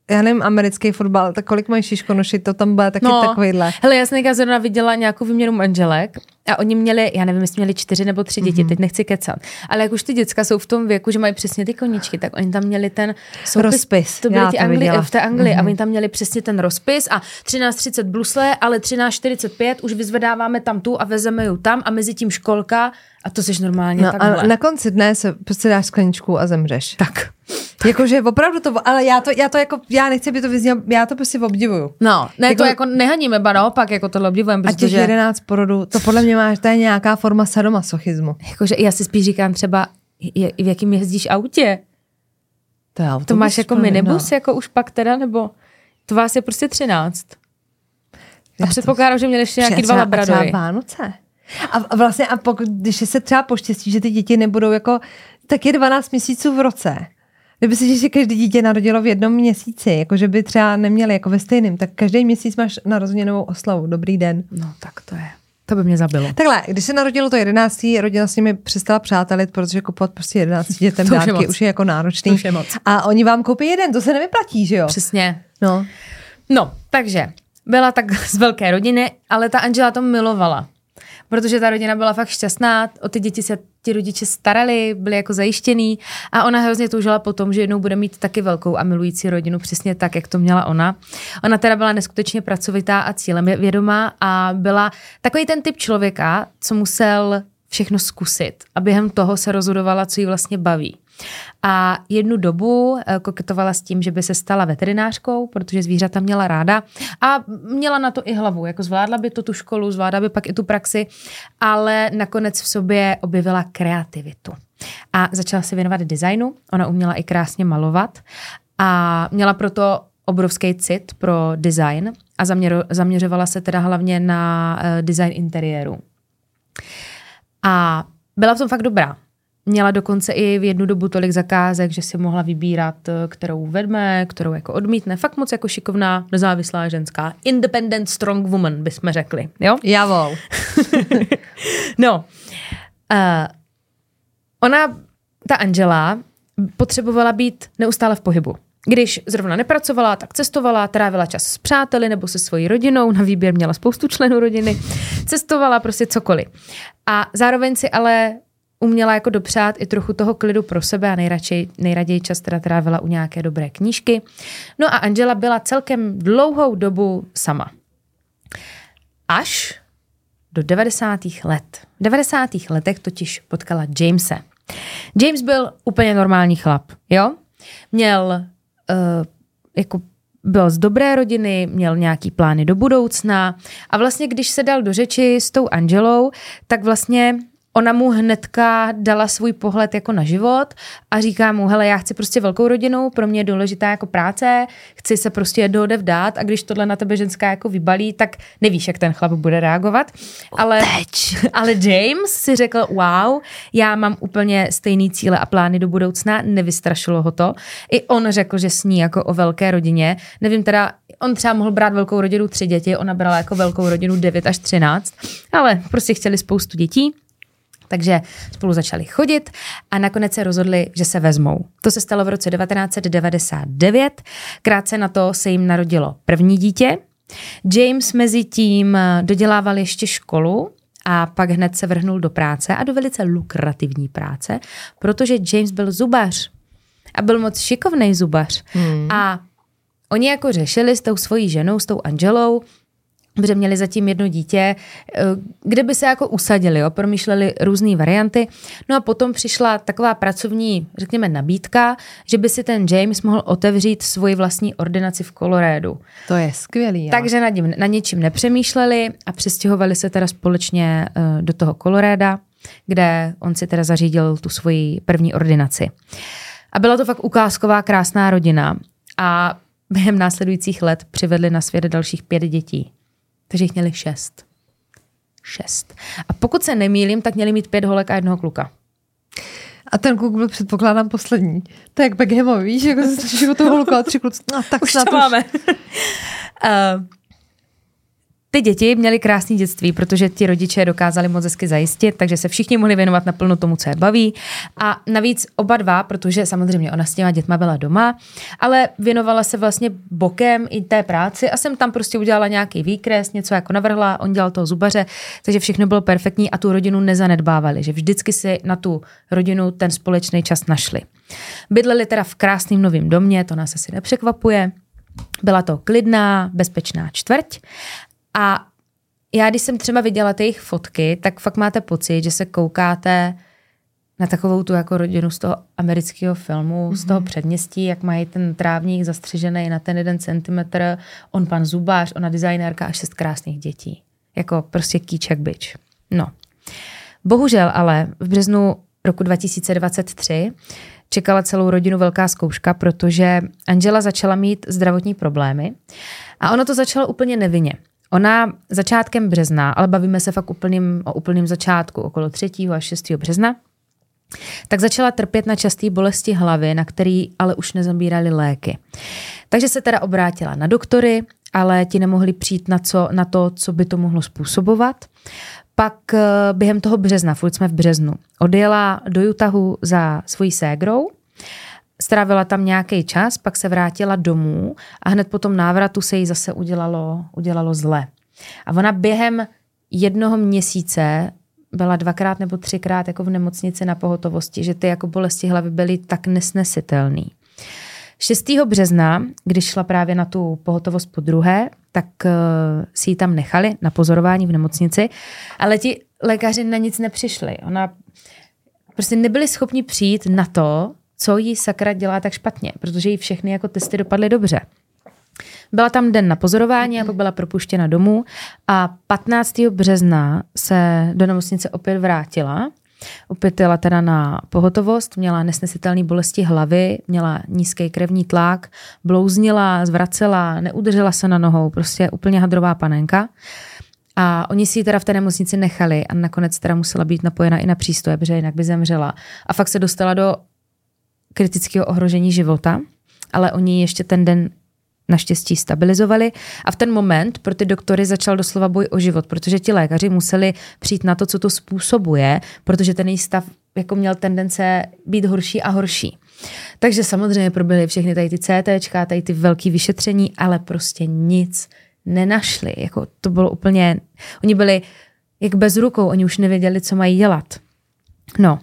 já nevím, americký fotbal, tak kolik mají šiškonoši, to tam bude taky takovýhle. Hele, já jsem zrovna viděla nějakou výměru manželek a oni měli, já nevím, jestli měli 4 nebo 3 děti, teď nechci kecat, ale jak už ty děcka jsou v tom věku, že mají přesně ty koníčky, tak oni tam měli ten rozpis. To byly v té Anglii a oni tam měli přesně ten rozpis a 13:30 brusle, ale 13:45 už vyzvedáváme tam tu a vezeme ju tam a mezi tím školka a to seš normálně takhle. A na konci dne se prostě dáš skleničku a zemřeš. Tak. Jakože opravdu to, ale já nechci, aby to vyznělo, já to prostě obdivuju. No, ne, to jako nehaníme, ba naopak, jako tohle obdivujeme. A těch 11 porodů, to podle mě máš, to je nějaká forma sadomasochismu. Jakože já si spíš říkám třeba, v jakým jezdíš autě. To máš jako minibus, jako už pak teda, nebo to vás je prostě 13. A předpokládám, že měli ještě nějaký 2 labradory. Třeba Vánoce. A vlastně, když se třeba poštěstí, že ty děti nebudou jako, tak je 12 měsíců v roce. Kdyby se že každé dítě narodilo v jednom měsíci, jakože by třeba neměli jako ve stejným, tak každý měsíc máš narozeninovou oslavu. Dobrý den. No tak to by mě zabilo. Takhle, když se narodilo to 11. rodina s nimi přestala přátelit, protože kupovat prostě 11 dětem dárky už je jako náročný. Už je moc. A oni vám koupí jeden, to se nevyplatí, že jo? Přesně. No, takže byla tak z velké rodiny, ale ta Angela to milovala. Protože ta rodina byla fakt šťastná, o ty děti se ti rodiče starali, byli jako zajištěný a ona hrozně toužila po tom, že jednou bude mít taky velkou a milující rodinu, přesně tak, jak to měla ona. Ona teda byla neskutečně pracovitá a cílem vědomá a byla takový ten typ člověka, co musel všechno zkusit a během toho se rozhodovala, co jí vlastně baví. A jednu dobu koketovala s tím, že by se stala veterinářkou, protože zvířata měla ráda a měla na to i hlavu, jako zvládla by to tu školu, zvládla by pak i tu praxi, ale nakonec v sobě objevila kreativitu. A začala se věnovat designu, ona uměla i krásně malovat a měla proto obrovský cit pro design a zaměřovala se teda hlavně na design interiéru. A byla v tom fakt dobrá. Měla dokonce i v jednu dobu tolik zakázek, že si mohla vybírat, kterou vedme, kterou jako odmítne. Fakt moc jako šikovná, nezávislá ženská. Independent strong woman, bychom řekli. Jo? Javol. No. Ona, ta Angela, potřebovala být neustále v pohybu. Když zrovna nepracovala, tak cestovala, trávila čas s přáteli nebo se svojí rodinou, na výběr měla spoustu členů rodiny, cestovala prostě cokoliv. A zároveň si ale uměla jako dopřát i trochu toho klidu pro sebe a nejraději čas teda trávila u nějaké dobré knížky. No a Angela byla celkem dlouhou dobu sama. Až do 90. let. V 90. letech totiž potkala Jamese. James byl úplně normální chlap, jo? Byl z dobré rodiny, měl nějaký plány do budoucna a vlastně když se dal do řeči s tou Angelou, tak vlastně ona mu hnedka dala svůj pohled jako na život a říká mu, hele, já chci prostě velkou rodinu, pro mě je důležitá jako práce, chci se prostě jednou vdát a když tohle na tebe ženská jako vybalí, tak nevíš, jak ten chlap bude reagovat. Ale James si řekl, wow, já mám úplně stejný cíle a plány do budoucna, nevystrašilo ho to. I on řekl, že sní jako o velké rodině. Nevím teda, on třeba mohl brát velkou rodinu 3 děti, ona brala jako velkou rodinu 9 až 13, ale prostě chtěli spoustu dětí. Takže spolu začali chodit a nakonec se rozhodli, že se vezmou. To se stalo v roce 1999. Krátce na to se jim narodilo první dítě. James mezi tím dodělával ještě školu a pak hned se vrhnul do práce a do velice lukrativní práce, protože James byl zubař a byl moc šikovnej zubař. A oni jako řešili s tou svojí ženou, s tou Angelou, protože měli zatím jedno dítě, kde by se jako usadili, jo, promýšleli různé varianty. No a potom přišla taková pracovní, řekněme, nabídka, že by si ten James mohl otevřít svoji vlastní ordinaci v Coloradu. To je skvělý. Takže na něčím nepřemýšleli a přestěhovali se teda společně do toho Colorada, kde on si teda zařídil tu svoji první ordinaci. A byla to fakt ukázková, krásná rodina a během následujících let přivedli na svět dalších 5 dětí. Takže jich měli 6. A pokud se nemýlím, tak měli mít 5 holek a 1 kluka. A ten kluk byl, předpokládám, poslední. To je jak Beckhamovi, víš, jako se slyší o toho holku a 3 kluci. No, tak už to máme. Ty děti měly krásné dětství, protože ti rodiče dokázali moc hezky zajistit, takže se všichni mohli věnovat naplno tomu, co je baví. A navíc oba dva, protože samozřejmě ona s těma dětma byla doma, ale věnovala se vlastně bokem i té práci a jsem tam prostě udělala nějaký výkres, něco jako navrhla, on dělal toho zubaře, takže všechno bylo perfektní a tu rodinu nezanedbávali, že vždycky si na tu rodinu ten společný čas našli. Bydleli teda v krásném novém domě, to nás asi nepřekvapuje. Byla to klidná, bezpečná čtvrť a já, když jsem třeba viděla ty jejich fotky, tak fakt máte pocit, že se koukáte na takovou tu jako rodinu z toho amerického filmu, z toho předměstí, jak mají ten trávník zastřižený na ten 1 centimetr, on pan zubář, ona designérka a 6 krásných dětí. Jako prostě kýček bič. No. Bohužel ale v březnu roku 2023 čekala celou rodinu velká zkouška, protože Angela začala mít zdravotní problémy a ono to začalo úplně nevinně. Ona začátkem března, ale bavíme se fakt o úplným začátku, okolo 3. a 6. března, tak začala trpět na časté bolesti hlavy, na který ale už nezabírali léky. Takže se teda obrátila na doktory, ale ti nemohli přijít na to, co by to mohlo způsobovat. Pak během toho března, furt jsme v březnu, odjela do Utahu za svojí ségrou, strávila tam nějaký čas, pak se vrátila domů a hned po tom návratu se jí zase udělalo zle. A ona během 1 měsíce byla 2krát nebo 3krát jako v nemocnici na pohotovosti, že ty jako bolesti hlavy byly tak nesnesitelný. 6. března, když šla právě na tu pohotovost po druhé, tak si ji tam nechali na pozorování v nemocnici, ale ti lékaři na nic nepřišli. Ona prostě nebyli schopni přijít na to, co jí sakra dělá tak špatně, protože jí všechny jako testy dopadly dobře. Byla tam den na pozorování a pak byla propuštěna domů a 15. března se do nemocnice opět vrátila. Opět jela teda na pohotovost, měla nesnesitelné bolesti hlavy, měla nízký krevní tlak, blouznila, zvracela, neudržela se na nohou, prostě úplně hadrová panenka. A oni si ji teda v té nemocnici nechali a nakonec teda musela být napojena i na přístroje, protože jinak by zemřela. A fakt se dostala do kritického ohrožení života, ale oni ještě ten den naštěstí stabilizovali a v ten moment pro ty doktory začal doslova boj o život, protože ti lékaři museli přijít na to, co to způsobuje, protože ten její stav jako měl tendence být horší a horší. Takže samozřejmě proběhly všechny tady ty CTčka, tady ty velké vyšetření, ale prostě nic nenašli. Jako to bylo úplně, oni byli jak bez rukou, oni už nevěděli, co mají dělat. No.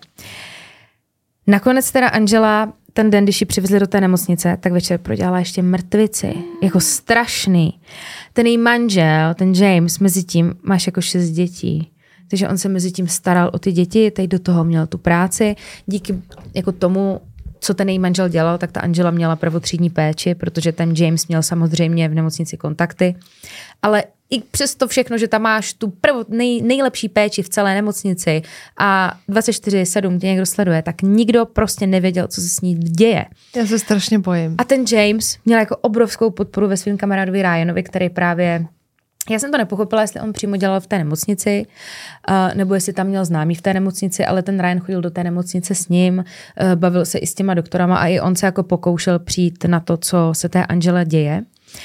Nakonec teda Angela ten den, když ji přivezli do té nemocnice, tak večer prodělala ještě mrtvici. Jako strašný. Ten její manžel, ten James, mezi tím máš jako 6 dětí. Takže on se mezi tím staral o ty děti, teď do toho měl tu práci. Díky jako tomu, co ten její manžel dělal, tak ta Angela měla prvotřídní péči, protože ten James měl samozřejmě v nemocnici kontakty. Ale i přes to všechno, že tam máš tu nejlepší péči v celé nemocnici a 24/7 tě někdo sleduje, tak nikdo prostě nevěděl, co se s ní děje. Já se strašně bojím. A ten James měl jako obrovskou podporu ve svým kamarádovi Ryanovi, který právě, já jsem to nepochopila, jestli on přímo dělal v té nemocnici, nebo jestli tam měl známý v té nemocnici, ale ten Ryan chodil do té nemocnice s ním, bavil se i s těma doktorama a i on se jako pokoušel přijít na to, co se té Angele děje.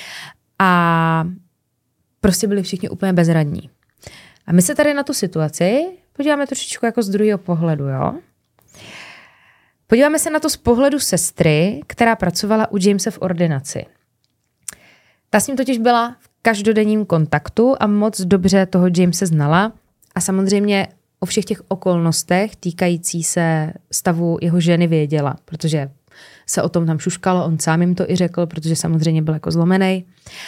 A prostě byli všichni úplně bezradní. A my se tady na tu situaci podíváme trošičku jako z druhého pohledu, jo? Podíváme se na to z pohledu sestry, která pracovala u Jamese v ordinaci. Ta s ním totiž byla v každodenním kontaktu a moc dobře toho Jamese znala a samozřejmě o všech těch okolnostech týkající se stavu jeho ženy věděla, protože se o tom tam šuškalo, on sám jim to i řekl, protože samozřejmě byl jako zlomenej.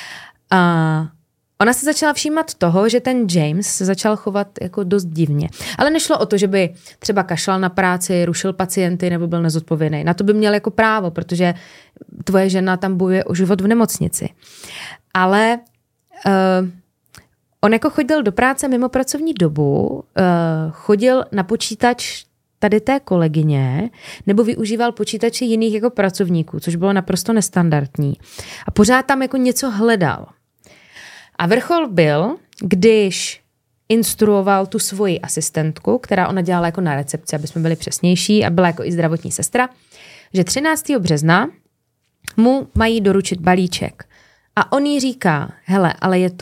A ona se začala všímat toho, že ten James se začal chovat jako dost divně. Ale nešlo o to, že by třeba kašlal na práci, rušil pacienty nebo byl nezodpovědný. Na to by měl jako právo, protože tvoje žena tam bojuje o život v nemocnici. Ale on jako chodil do práce mimo pracovní dobu, chodil na počítač tady té kolegyně, nebo využíval počítače jiných jako pracovníků, což bylo naprosto nestandardní. A pořád tam jako něco hledal. A vrchol byl, když instruoval tu svoji asistentku, která ona dělala jako na recepci, aby jsme byli přesnější a byla jako i zdravotní sestra, že 13. března mu mají doručit balíček. A on jí říká, hele, ale je to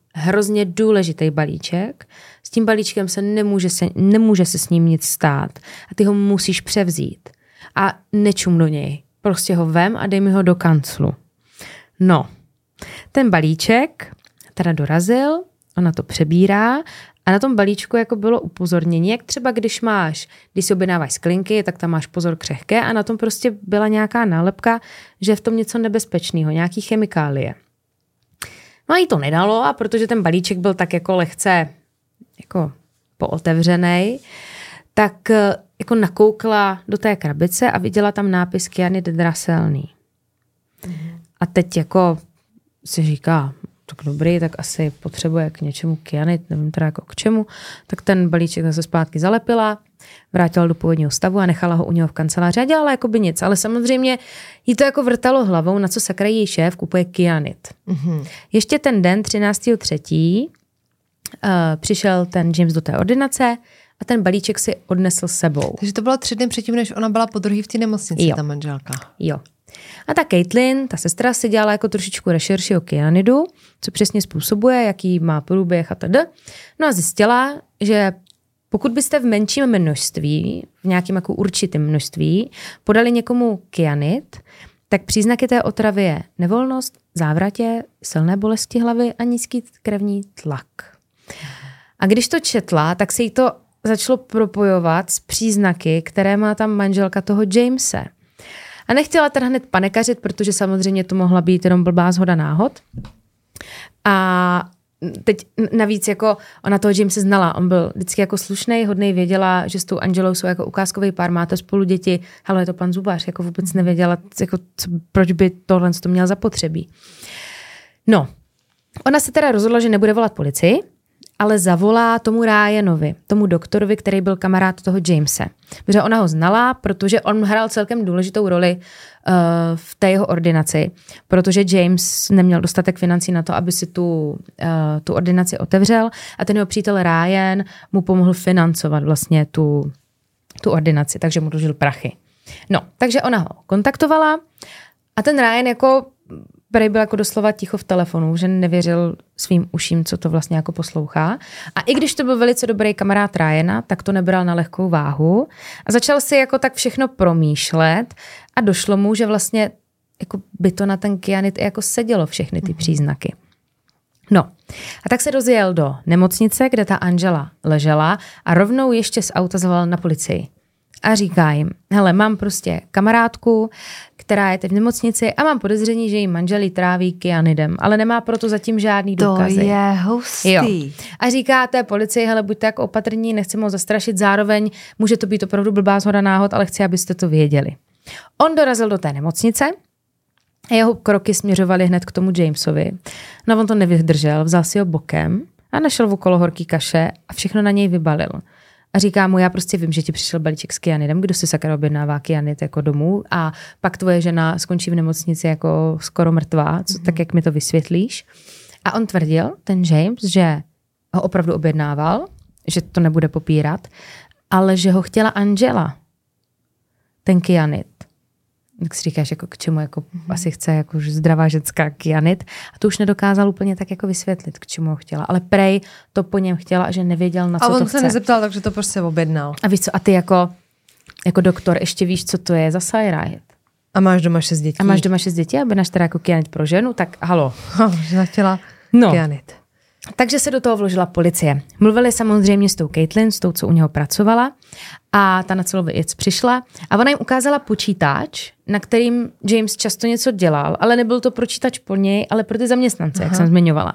hrozně důležitý balíček. S tím balíčkem nemůže se s ním nic stát. A ty ho musíš převzít. A nečum do něj. Prostě ho vem a dej mi ho do kanclu. No, ten balíček teda dorazil, ona to přebírá a na tom balíčku jako bylo upozornění, jak třeba když si objednáváš sklinky, tak tam máš pozor křehké a na tom prostě byla nějaká nálepka, že je v tom něco nebezpečného, nějaký chemikálie. No a jí to nedalo a protože ten balíček byl tak jako lehce jako pootevřenej, tak jako nakoukla do té krabice a viděla tam nápis kyanid draselný. A teď jako si říká, tak dobrý, tak asi potřebuje k něčemu kyanid, nevím teda jako k čemu, tak ten balíček zase zpátky zalepila, vrátila do původního stavu a nechala ho u něho v kanceláři a dělala jako by nic. Ale samozřejmě jí to jako vrtalo hlavou, na co sakra její šéf kupuje kyanid. Ještě ten den 13.3. Přišel ten James do té ordinace a ten balíček si odnesl s sebou. Takže to bylo 3 dny předtím, než ona byla podruhý v té nemocnici, ta manželka. Jo. A ta Caitlin, ta sestra, si dělala jako trošičku rešerši o kyanidu, co přesně způsobuje, jaký má průběh a td. No a zjistila, že pokud byste v menším množství, v nějakém jako určitém množství, podali někomu kyanid, tak příznaky té otravy je nevolnost, závratě, silné bolesti hlavy a nízký krevní tlak. A když to četla, tak se jí to začalo propojovat s příznaky, které má tam manželka toho Jamese. A nechtěla teda hned panikařit, protože samozřejmě to mohla být jenom blbá shoda náhod. A teď navíc jako ona toho Jamese znala, on byl vždycky jako slušnej, hodnej, věděla, že s tou Angelou jsou jako ukázkový pár, máte spolu děti, hele, je to pan zubař, jako vůbec nevěděla, jako, proč by tohle to měl zapotřebí. No, ona se teda rozhodla, že nebude volat policii, ale zavolá tomu Ryanovi, tomu doktorovi, který byl kamarád toho Jamese. Protože ona ho znala, protože on hrál celkem důležitou roli v té jeho ordinaci, protože James neměl dostatek financí na to, aby si tu ordinaci otevřel a ten jeho přítel Ryan mu pomohl financovat vlastně tu ordinaci, takže mu dlužil prachy. No, takže ona ho kontaktovala a ten Ryan jako Bray byl jako doslova ticho v telefonu, že nevěřil svým uším, co to vlastně jako poslouchá. A i když to byl velice dobrý kamarád Ryana, tak to nebral na lehkou váhu. A začal si jako tak všechno promýšlet a došlo mu, že vlastně jako by to na ten kyanid jako sedělo všechny ty příznaky. No a tak se rozjel do nemocnice, kde ta Angela ležela a rovnou ještě z auta zavolal na policii. A říká jim, hele, mám prostě kamarádku, která je teď v nemocnici a mám podezření, že její manžel jí tráví kyanidem, ale nemá proto zatím žádný důkazy. To je hustý. Jo. A říká té policii, hele, buďte jako opatrní, nechci ho zastrašit, zároveň může to být opravdu blbá shoda náhod, ale chci, abyste to věděli. On dorazil do té nemocnice a jeho kroky směřovaly hned k tomu Jamesovi. No on to nevydržel, vzal si ho bokem a našel okolo horký kaše a všechno na něj vybalil. A říká mu, já prostě vím, že ti přišel balíček s kyanidem, kdo si sakra objednává kyanid jako domů a pak tvoje žena skončí v nemocnici jako skoro mrtvá, tak jak mi to vysvětlíš. A on tvrdil, ten James, že ho opravdu objednával, že to nebude popírat, ale že ho chtěla Angela, ten kyanid. Tak si říkáš, jako k čemu jako asi chce jako zdravá ženská kyanid. A to už nedokázal úplně tak jako vysvětlit, k čemu ho chtěla. Ale prej to po něm chtěla a že nevěděl, na co to chce. A on se nezeptal, takže to prostě objednal. A víš co, a ty jako doktor ještě víš, co to je za sajrajt. A máš doma 6 dětí. A máš doma 6 dětí a objednáš teda jako kyanid pro ženu, tak halo. Že chtěla kyanid. Takže se do toho vložila policie. Mluvili samozřejmě s tou Caitlin, s tou, co u něho pracovala a ta na celou věc přišla a ona jim ukázala počítač, na kterým James často něco dělal, ale nebyl to počítač pro něj, ale pro ty zaměstnance, jak jsem zmiňovala.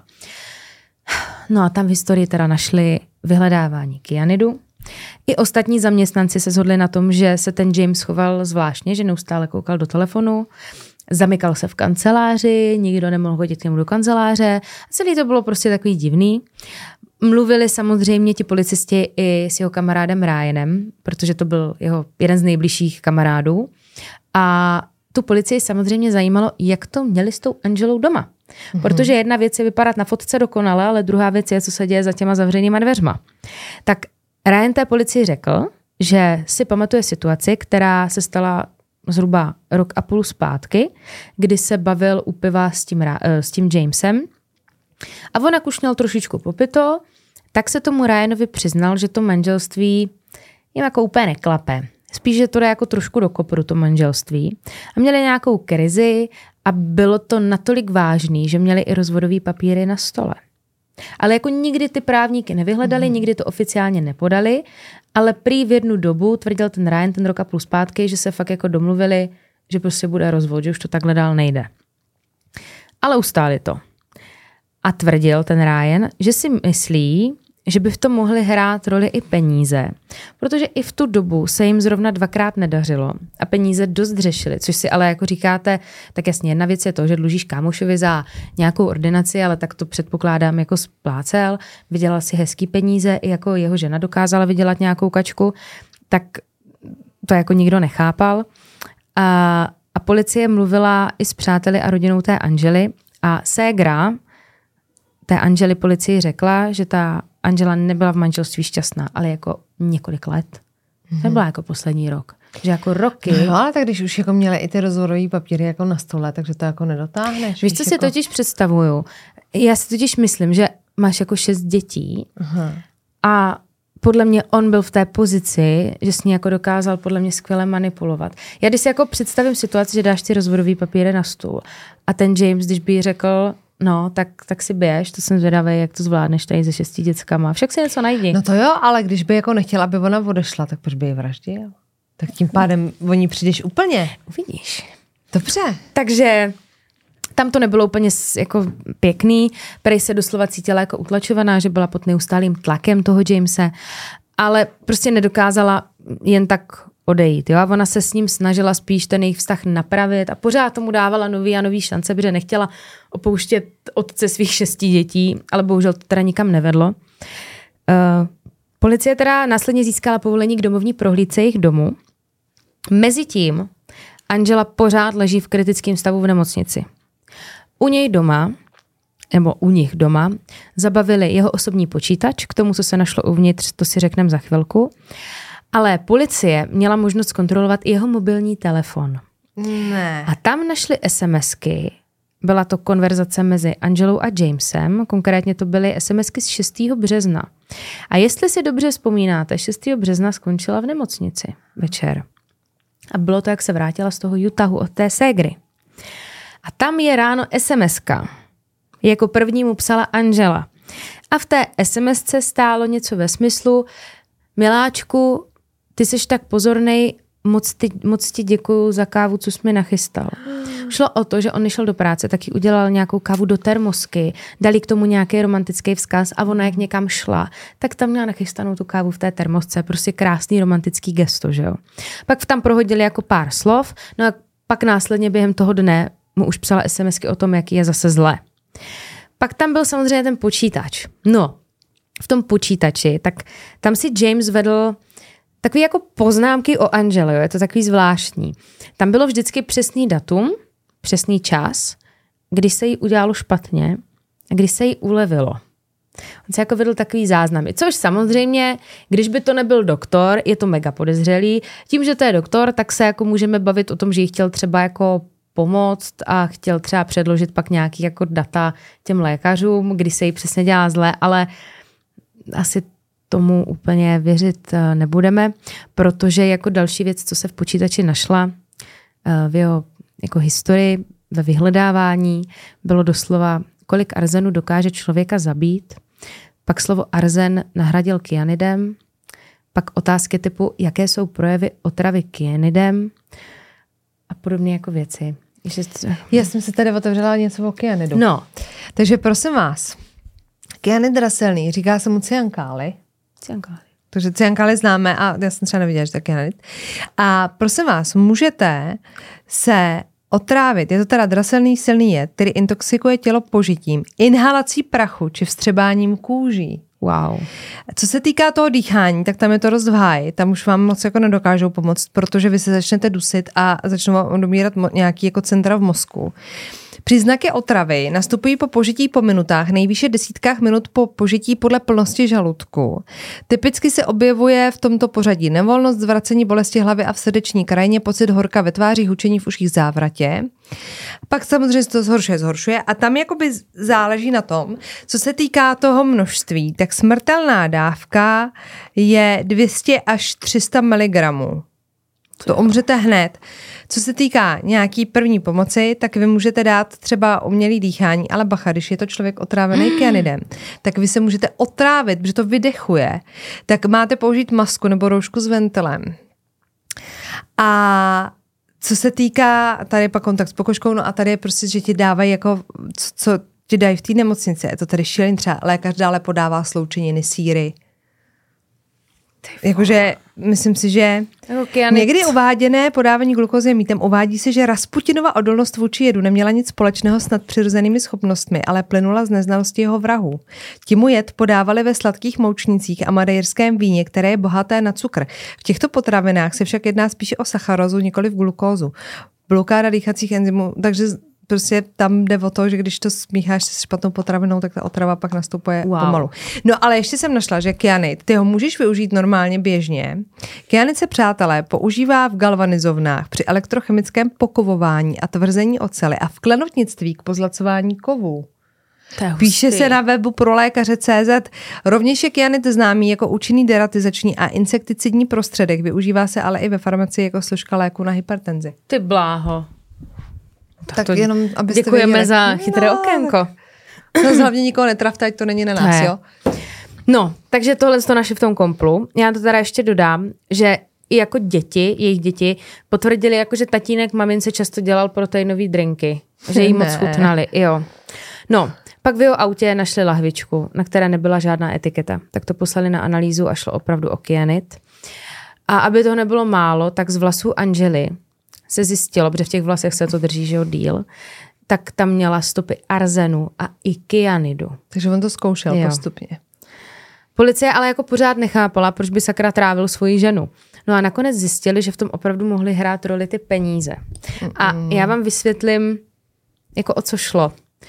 No a tam v historii teda našli vyhledávání kyanidu. I ostatní zaměstnanci se shodli na tom, že se ten James choval zvláštně, že neustále koukal do telefonu, zamykal se v kanceláři, nikdo nemohl chodit k němu do kanceláře. Celý to bylo prostě takový divný. Mluvili samozřejmě ti policisti i s jeho kamarádem Ryanem, protože to byl jeho jeden z nejbližších kamarádů. A tu policii samozřejmě zajímalo, jak to měli s tou Angelou doma. Protože jedna věc je vypadat na fotce dokonale, ale druhá věc je, co se děje za těma zavřenýma dveřma. Tak Ryan té policii řekl, že si pamatuje situaci, která se stala zhruba 1,5 roku zpátky, kdy se bavil u piva s tím Jamesem A on, jak už měl trošičku popito, tak se tomu Ryanovi přiznal, že to manželství jim jako úplně neklape. Spíš, že to jde jako trošku do kopru, to manželství. A měli nějakou krizi a bylo to natolik vážný, že měli i rozvodový papíry na stole. Ale jako nikdy ty právníky nevyhledali, nikdy to oficiálně nepodali, ale prý v jednu dobu tvrdil ten Ryan, ten rok a půl zpátky, že se fakt jako domluvili, že prostě bude rozvod, že už to takhle dál nejde. Ale ustáli to. A tvrdil ten Ryan, že si myslí, že by v tom mohly hrát roli i peníze, protože i v tu dobu se jim zrovna 2krát nedařilo a peníze dost řešili, což si ale jako říkáte, tak jasně, jedna věc je to, že dlužíš kámošovi za nějakou ordinaci, ale tak to předpokládám jako splácel, vydělal si hezký peníze, i jako jeho žena dokázala vydělat nějakou kačku, tak to jako nikdo nechápal. A policie mluvila i s přáteli a rodinou té Angely a ségra té Angely policii řekla, že ta Angela nebyla v manželství šťastná, ale jako několik let. Nebyla jako poslední rok. Že jako roky. No, ale tak když už jako měli i ty rozvodové papíry jako na stole, takže to jako nedotáhneš. Víš, co si totiž představuju? Já si totiž myslím, že máš jako 6 dětí a podle mě on byl v té pozici, že s ní jako dokázal podle mě skvěle manipulovat. Já když si jako představím situaci, že dáš ty rozvodové papíry na stůl a ten James, když by jí řekl, no, tak si běž, to jsem zvědavý, jak to zvládneš tady se 6 dětskama. Však si něco najdi. No to jo, ale když by jako nechtěla, aby ona odešla, tak proč by ji vraždil? Tak tím pádem o ní přijdeš úplně. Uvidíš. Dobře. Takže tam to nebylo úplně jako pěkný. Prej se doslova cítila jako utlačovaná, že byla pod neustálým tlakem toho Jamese, ale prostě nedokázala jen tak odejít. Jo? A ona se s ním snažila spíš ten jejich vztah napravit a pořád tomu dávala nový a nový šance, protože nechtěla opouštět otce svých 6 dětí, ale bohužel to teda nikam nevedlo. Policie teda následně získala povolení k domovní prohlídce jejich domu. Mezitím Angela pořád leží v kritickém stavu v nemocnici. U něj doma, nebo u nich doma, zabavili jeho osobní počítač, k tomu, co se našlo uvnitř, to si řekneme za chvilku. Ale policie měla možnost kontrolovat i jeho mobilní telefon. Ne. A tam našli SMSky. Byla to konverzace mezi Angelou a Jamesem, konkrétně to byly SMSky z 6. března. A jestli si dobře vzpomínáte, 6. března skončila v nemocnici večer. A bylo to, jak se vrátila z toho Utahu od té ségry. A tam je ráno SMSka. Jako první mu psala Angela. A v té SMSce stálo něco ve smyslu: miláčku, ty jsi tak pozornej, moc ti děkuju za kávu, co jsi mi nachystal. Šlo o to, že on nešel do práce, taky udělal nějakou kávu do termosky, dali k tomu nějaký romantický vzkaz a ona jak někam šla, tak tam měla nachystanou tu kávu v té termosce. Prostě krásný romantický gesto, že jo. Pak tam prohodili jako pár slov, no a pak následně během toho dne mu už psala SMSky o tom, jaký je zase zle. Pak tam byl samozřejmě ten počítač. No, v tom počítači, tak tam si James vedl takový jako poznámky o Angele, je to takový zvláštní. Tam bylo vždycky přesný datum, přesný čas, kdy se jí udělalo špatně a kdy se jí ulevilo. On se jako vedl takový záznamy, což samozřejmě, když by to nebyl doktor, je to mega podezřelý. Tím, že to je doktor, tak se jako můžeme bavit o tom, že jí chtěl třeba jako pomoct a chtěl třeba předložit pak nějaký jako data těm lékařům, kdy se jí přesně dělá zle, ale asi tomu úplně věřit nebudeme, protože jako další věc, co se v počítači našla v jeho jako historii, ve vyhledávání, bylo doslova, kolik arzenu dokáže člověka zabít. Pak slovo arzen nahradil kyanidem. Pak otázky typu, jaké jsou projevy otravy kyanidem a podobné jako věci. Já jsem se tady otevřela něco o kyanidu. No. Takže prosím vás, kyanid raselný, říká se mu cyankály. Cyankály. Takže cyankály známe a já jsem třeba neviděla, že to je kyanid. A prosím vás, můžete se otrávit, je to teda draselný silný jed, který intoxikuje tělo požitím, inhalací prachu či vstřebáním kůží. Wow. Co se týká toho dýchání, tak tam je to dost v háji. Tam už vám moc jako nedokážou pomoct, protože vy se začnete dusit a začnou vám odumírat nějaký jako centra v mozku. Příznaky otravy nastupují po požití po minutách, nejvýše desítkách minut po požití podle plnosti žaludku. Typicky se objevuje v tomto pořadí nevolnost, zvracení bolesti hlavy a v srdeční krajině, pocit horka ve tváři, hučení v uších, závratě. Pak samozřejmě se to zhoršuje a tam jakoby záleží na tom, co se týká toho množství, tak smrtelná dávka je 200 až 300 mg. To umřete hned. Co se týká nějaký první pomoci, tak vy můžete dát třeba umělý dýchání, ale bacha, když je to člověk otrávený kyanidem, tak vy se můžete otrávit, protože to vydechuje, tak máte použít masku nebo roušku s ventilem. A co se týká, tady je pak kontakt s pokožkou, no a tady je prostě, že ti dávají jako, co ti dají v té nemocnici, je to tady šílený, třeba lékař dále podává sloučeniny, síry. Jakože, myslím si, že někdy uváděné podávání glukózy mýtem uvádí se, že Rasputinova odolnost vůči jedu neměla nic společného s nadpřirozenými schopnostmi, ale plynula z neznalosti jeho vrahů. Ti mu jed podávali ve sladkých moučnících a madejrském víně, které je bohaté na cukr. V těchto potravinách se však jedná spíše o sacharózu, nikoli v glukózu. Blokáda dýchacích enzymů, takže prostě tam jde o to, že když to smícháš se špatnou potravinou, tak ta otrava pak nastupuje pomalu. No ale ještě jsem našla, že kyanid, ty ho můžeš využít normálně běžně. Kyanid se, přátelé, používá v galvanizovnách při elektrochemickém pokovování a tvrzení oceli a v klenotnictví k pozlacování kovů. Píše se na webu prolékaře.cz. Rovněž je kyanid známý jako účinný deratizační a insekticidní prostředek. Využívá se ale i ve farmacii jako složka léku na hypertenzi. Ty bláho. Tak jenom, abyste děkujeme věděli. za chytré okénko. No, hlavně nikoho netrafte, ať to není na nás, jo? No, takže tohle je to naše v tom komplu. Já to teda ještě dodám, že i jako jejich děti potvrdili, jako, že tatínek mamince často dělal proteinový drinky. Že jí moc chutnali, jo. No, pak v jeho autě našli lahvičku, na které nebyla žádná etiketa. Tak to poslali na analýzu a šlo opravdu o kyanid. A aby toho nebylo málo, tak z vlasů Angely se zjistilo, protože v těch vlasech se to drží, že jo, díl, tak tam měla stopy arzenu a i kyanidu. Takže on to zkoušel postupně. Policie ale jako pořád nechápala, proč by sakra trávil svoji ženu. No a nakonec zjistili, že v tom opravdu mohly hrát roli ty peníze. A já vám vysvětlím, jako o co šlo.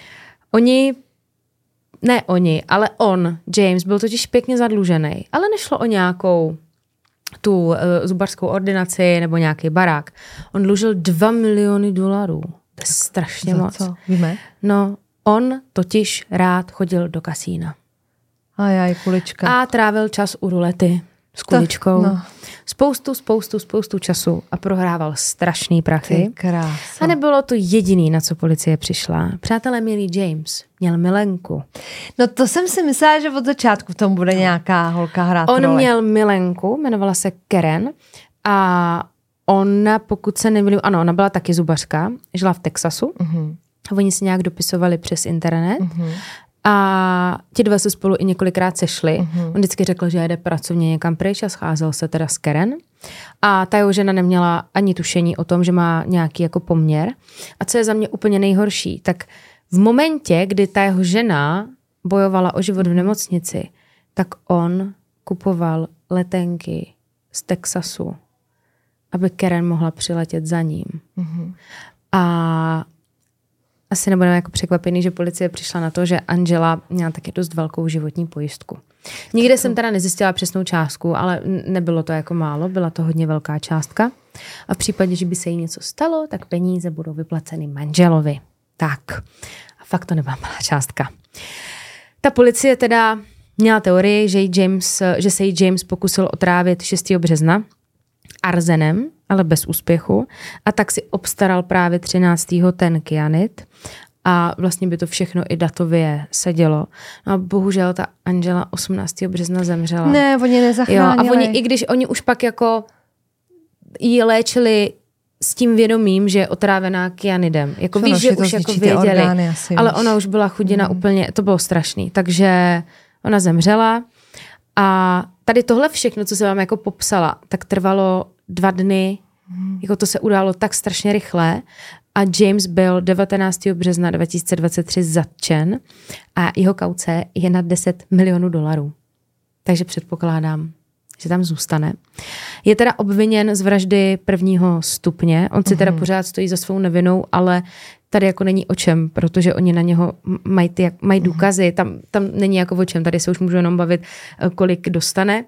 Ale on, James, byl totiž pěkně zadlužený, ale nešlo o nějakou tu zubařskou ordinaci nebo nějaký barák. On dlužil $2 miliony. To je strašně moc. Co? Víme? No, on totiž rád chodil do kasína. Kulička. A trávil čas u rulety s kuličkou. No. Spoustu času a prohrával strašný prachy. Ty krása. A nebylo to jediný, na co policie přišla. Přátelé, milý James měl milenku. No to jsem si myslela, že od začátku v tom bude nějaká holka hrát On roli. měl milenku, jmenovala se Karen a ona, pokud se nemýlím, ano, ona byla taky zubařka, žila v Texasu. Oni se nějak dopisovali přes internet. A ti dva se spolu i několikrát sešli. On vždycky řekl, že jede pracovně někam pryč a scházel se teda s Karen. A ta jeho žena neměla ani tušení o tom, že má nějaký jako poměr. A co je za mě úplně nejhorší, tak v momentě, kdy ta jeho žena bojovala o život v nemocnici, tak on kupoval letenky z Texasu, aby Karen mohla přiletět za ním. A asi nebudeme jako překvapený, že policie přišla na to, že Angela měla taky dost velkou životní pojistku. Nikde jsem teda nezjistila přesnou částku, ale nebylo to jako málo, byla to hodně velká částka. A v případě, že by se jí něco stalo, tak peníze budou vyplaceny manželovi. Tak. A fakt to nebyla malá částka. Ta policie teda měla teorii, že se jí James pokusil otrávit 6. března arzenem, ale bez úspěchu. A tak si obstaral právě 13. ten kyanid. A vlastně by to všechno i datově sedělo. No a bohužel ta Angela 18. března zemřela. Ne, oni nezachránili. Jo, a oni, i když oni už pak jako ji léčili s tím vědomím, že je otrávená kyanidem. Jako víš, že už jako věděli. Ale ona už byla chudina úplně, to bylo strašný. Takže ona zemřela. A tady tohle všechno, co jsem vám jako popsala, tak trvalo 2 dny. Jako to se událo tak strašně rychle. A James byl 19. března 2023 zatčen a jeho kauce je na $10 milionů. Takže předpokládám, že tam zůstane. Je teda obviněn z vraždy 1. stupně. On si teda pořád stojí za svou nevinou, ale tady jako není o čem, protože oni na něho mají důkazy, tam není jako o čem, tady se už můžu jenom bavit, kolik dostane.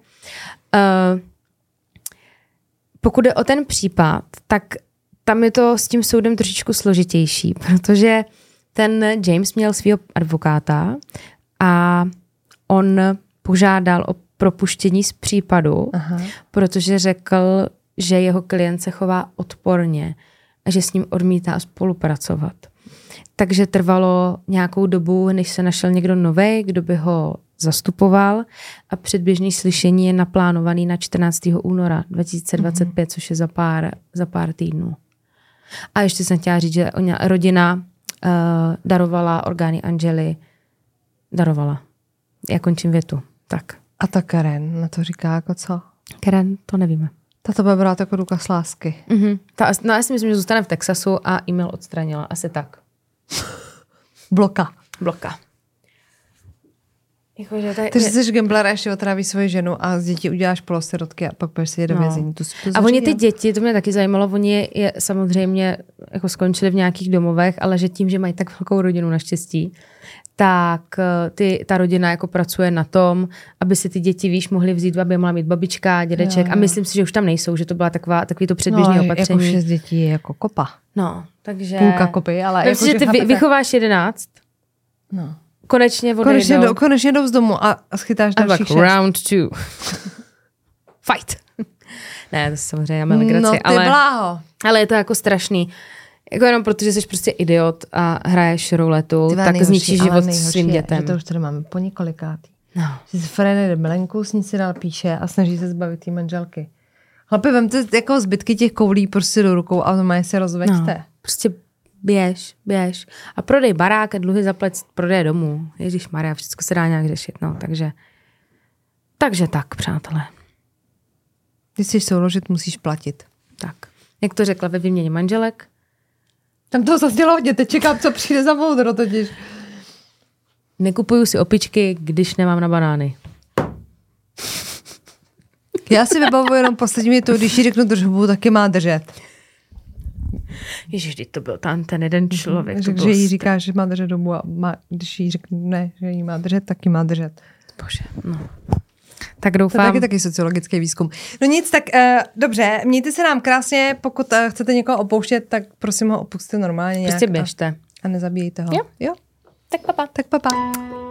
Pokud je o ten případ, tak tam je to s tím soudem trošičku složitější, protože ten James měl svého advokáta a on požádal o propuštění z případu, protože řekl, že jeho klient se chová odporně a že s ním odmítá spolupracovat. Takže trvalo nějakou dobu, než se našel někdo novej, kdo by ho zastupoval a předběžný slyšení je naplánovaný na 14. února 2025, což je za pár týdnů. A ještě jsem chtěla říct, že rodina darovala orgány Angely. Darovala. Já končím větu. Tak. A ta Karen na to říká jako co? Karen, to nevíme. Ta to bude brát jako důkaz lásky. Já si myslím, že zůstane v Texasu a e-mail odstranila. Asi tak. Bloka. Takže jsi gambler a ještě otráví svoji ženu a z dětí uděláš polosirotky a pak budeš si do vězení. A oni ty děti, to mě taky zajímalo, oni je samozřejmě jako skončili v nějakých domovech, ale že tím, že mají tak velkou rodinu naštěstí, tak ta rodina jako pracuje na tom, aby si ty děti, víš, mohly vzít, aby mohla mít babička, dědeček. Jo. A myslím si, že už tam nejsou, že to byla takový to předběžné opatření. Jako 6 dětí je jako kopa. No, takže... Půlka kopy, ale... Jako, že ty vychováš 11. No. Konečně odejdou. Konečně jdou z domu a schytáš dalších 6. Round 2. Fight. Ne, to je samozřejmě legraci. No ty bláho. Ale je to jako strašný. Jako jenom protože jsi prostě idiot a hraješ rouletu, tak zničíš život svým dětem. Že to už tady máme po několikátý. No. Že si Fred jde milenku, s ní si dál píše a snaží se zbavit té manželky. Chlapi, vemte jako zbytky těch koulí prostě do rukou a normálně se rozveďte. No, prostě běž. A prodej barák a dluhy zaplať, prodej domů. Ježišmarja, všechno se dá nějak řešit. No, takže tak, přátelé. Když chceš souložit, musíš platit. Tak. Jak to řekla ve výměně manželek? Tam toho zaznělo hodně, teď čekám, co přijde za moudro totiž. Nekupuju si opičky, když nemám na banány. Já si vybavuji jenom poslední mi to, když jí řeknu držbu, taky má držet. Ježiš, to byl tam ten jeden člověk. Že jí říká, že má držet dobu a když jí řeknu ne, že jí má držet, taky má držet. Bože, no. Tak doufám. To je taky sociologický výzkum. No nic, tak dobře, mějte se nám krásně, pokud chcete někoho opouštět, tak prosím ho opusťte normálně prostě nějak. běžte. A nezabíjejte ho. Jo. Tak papa. Tak papa.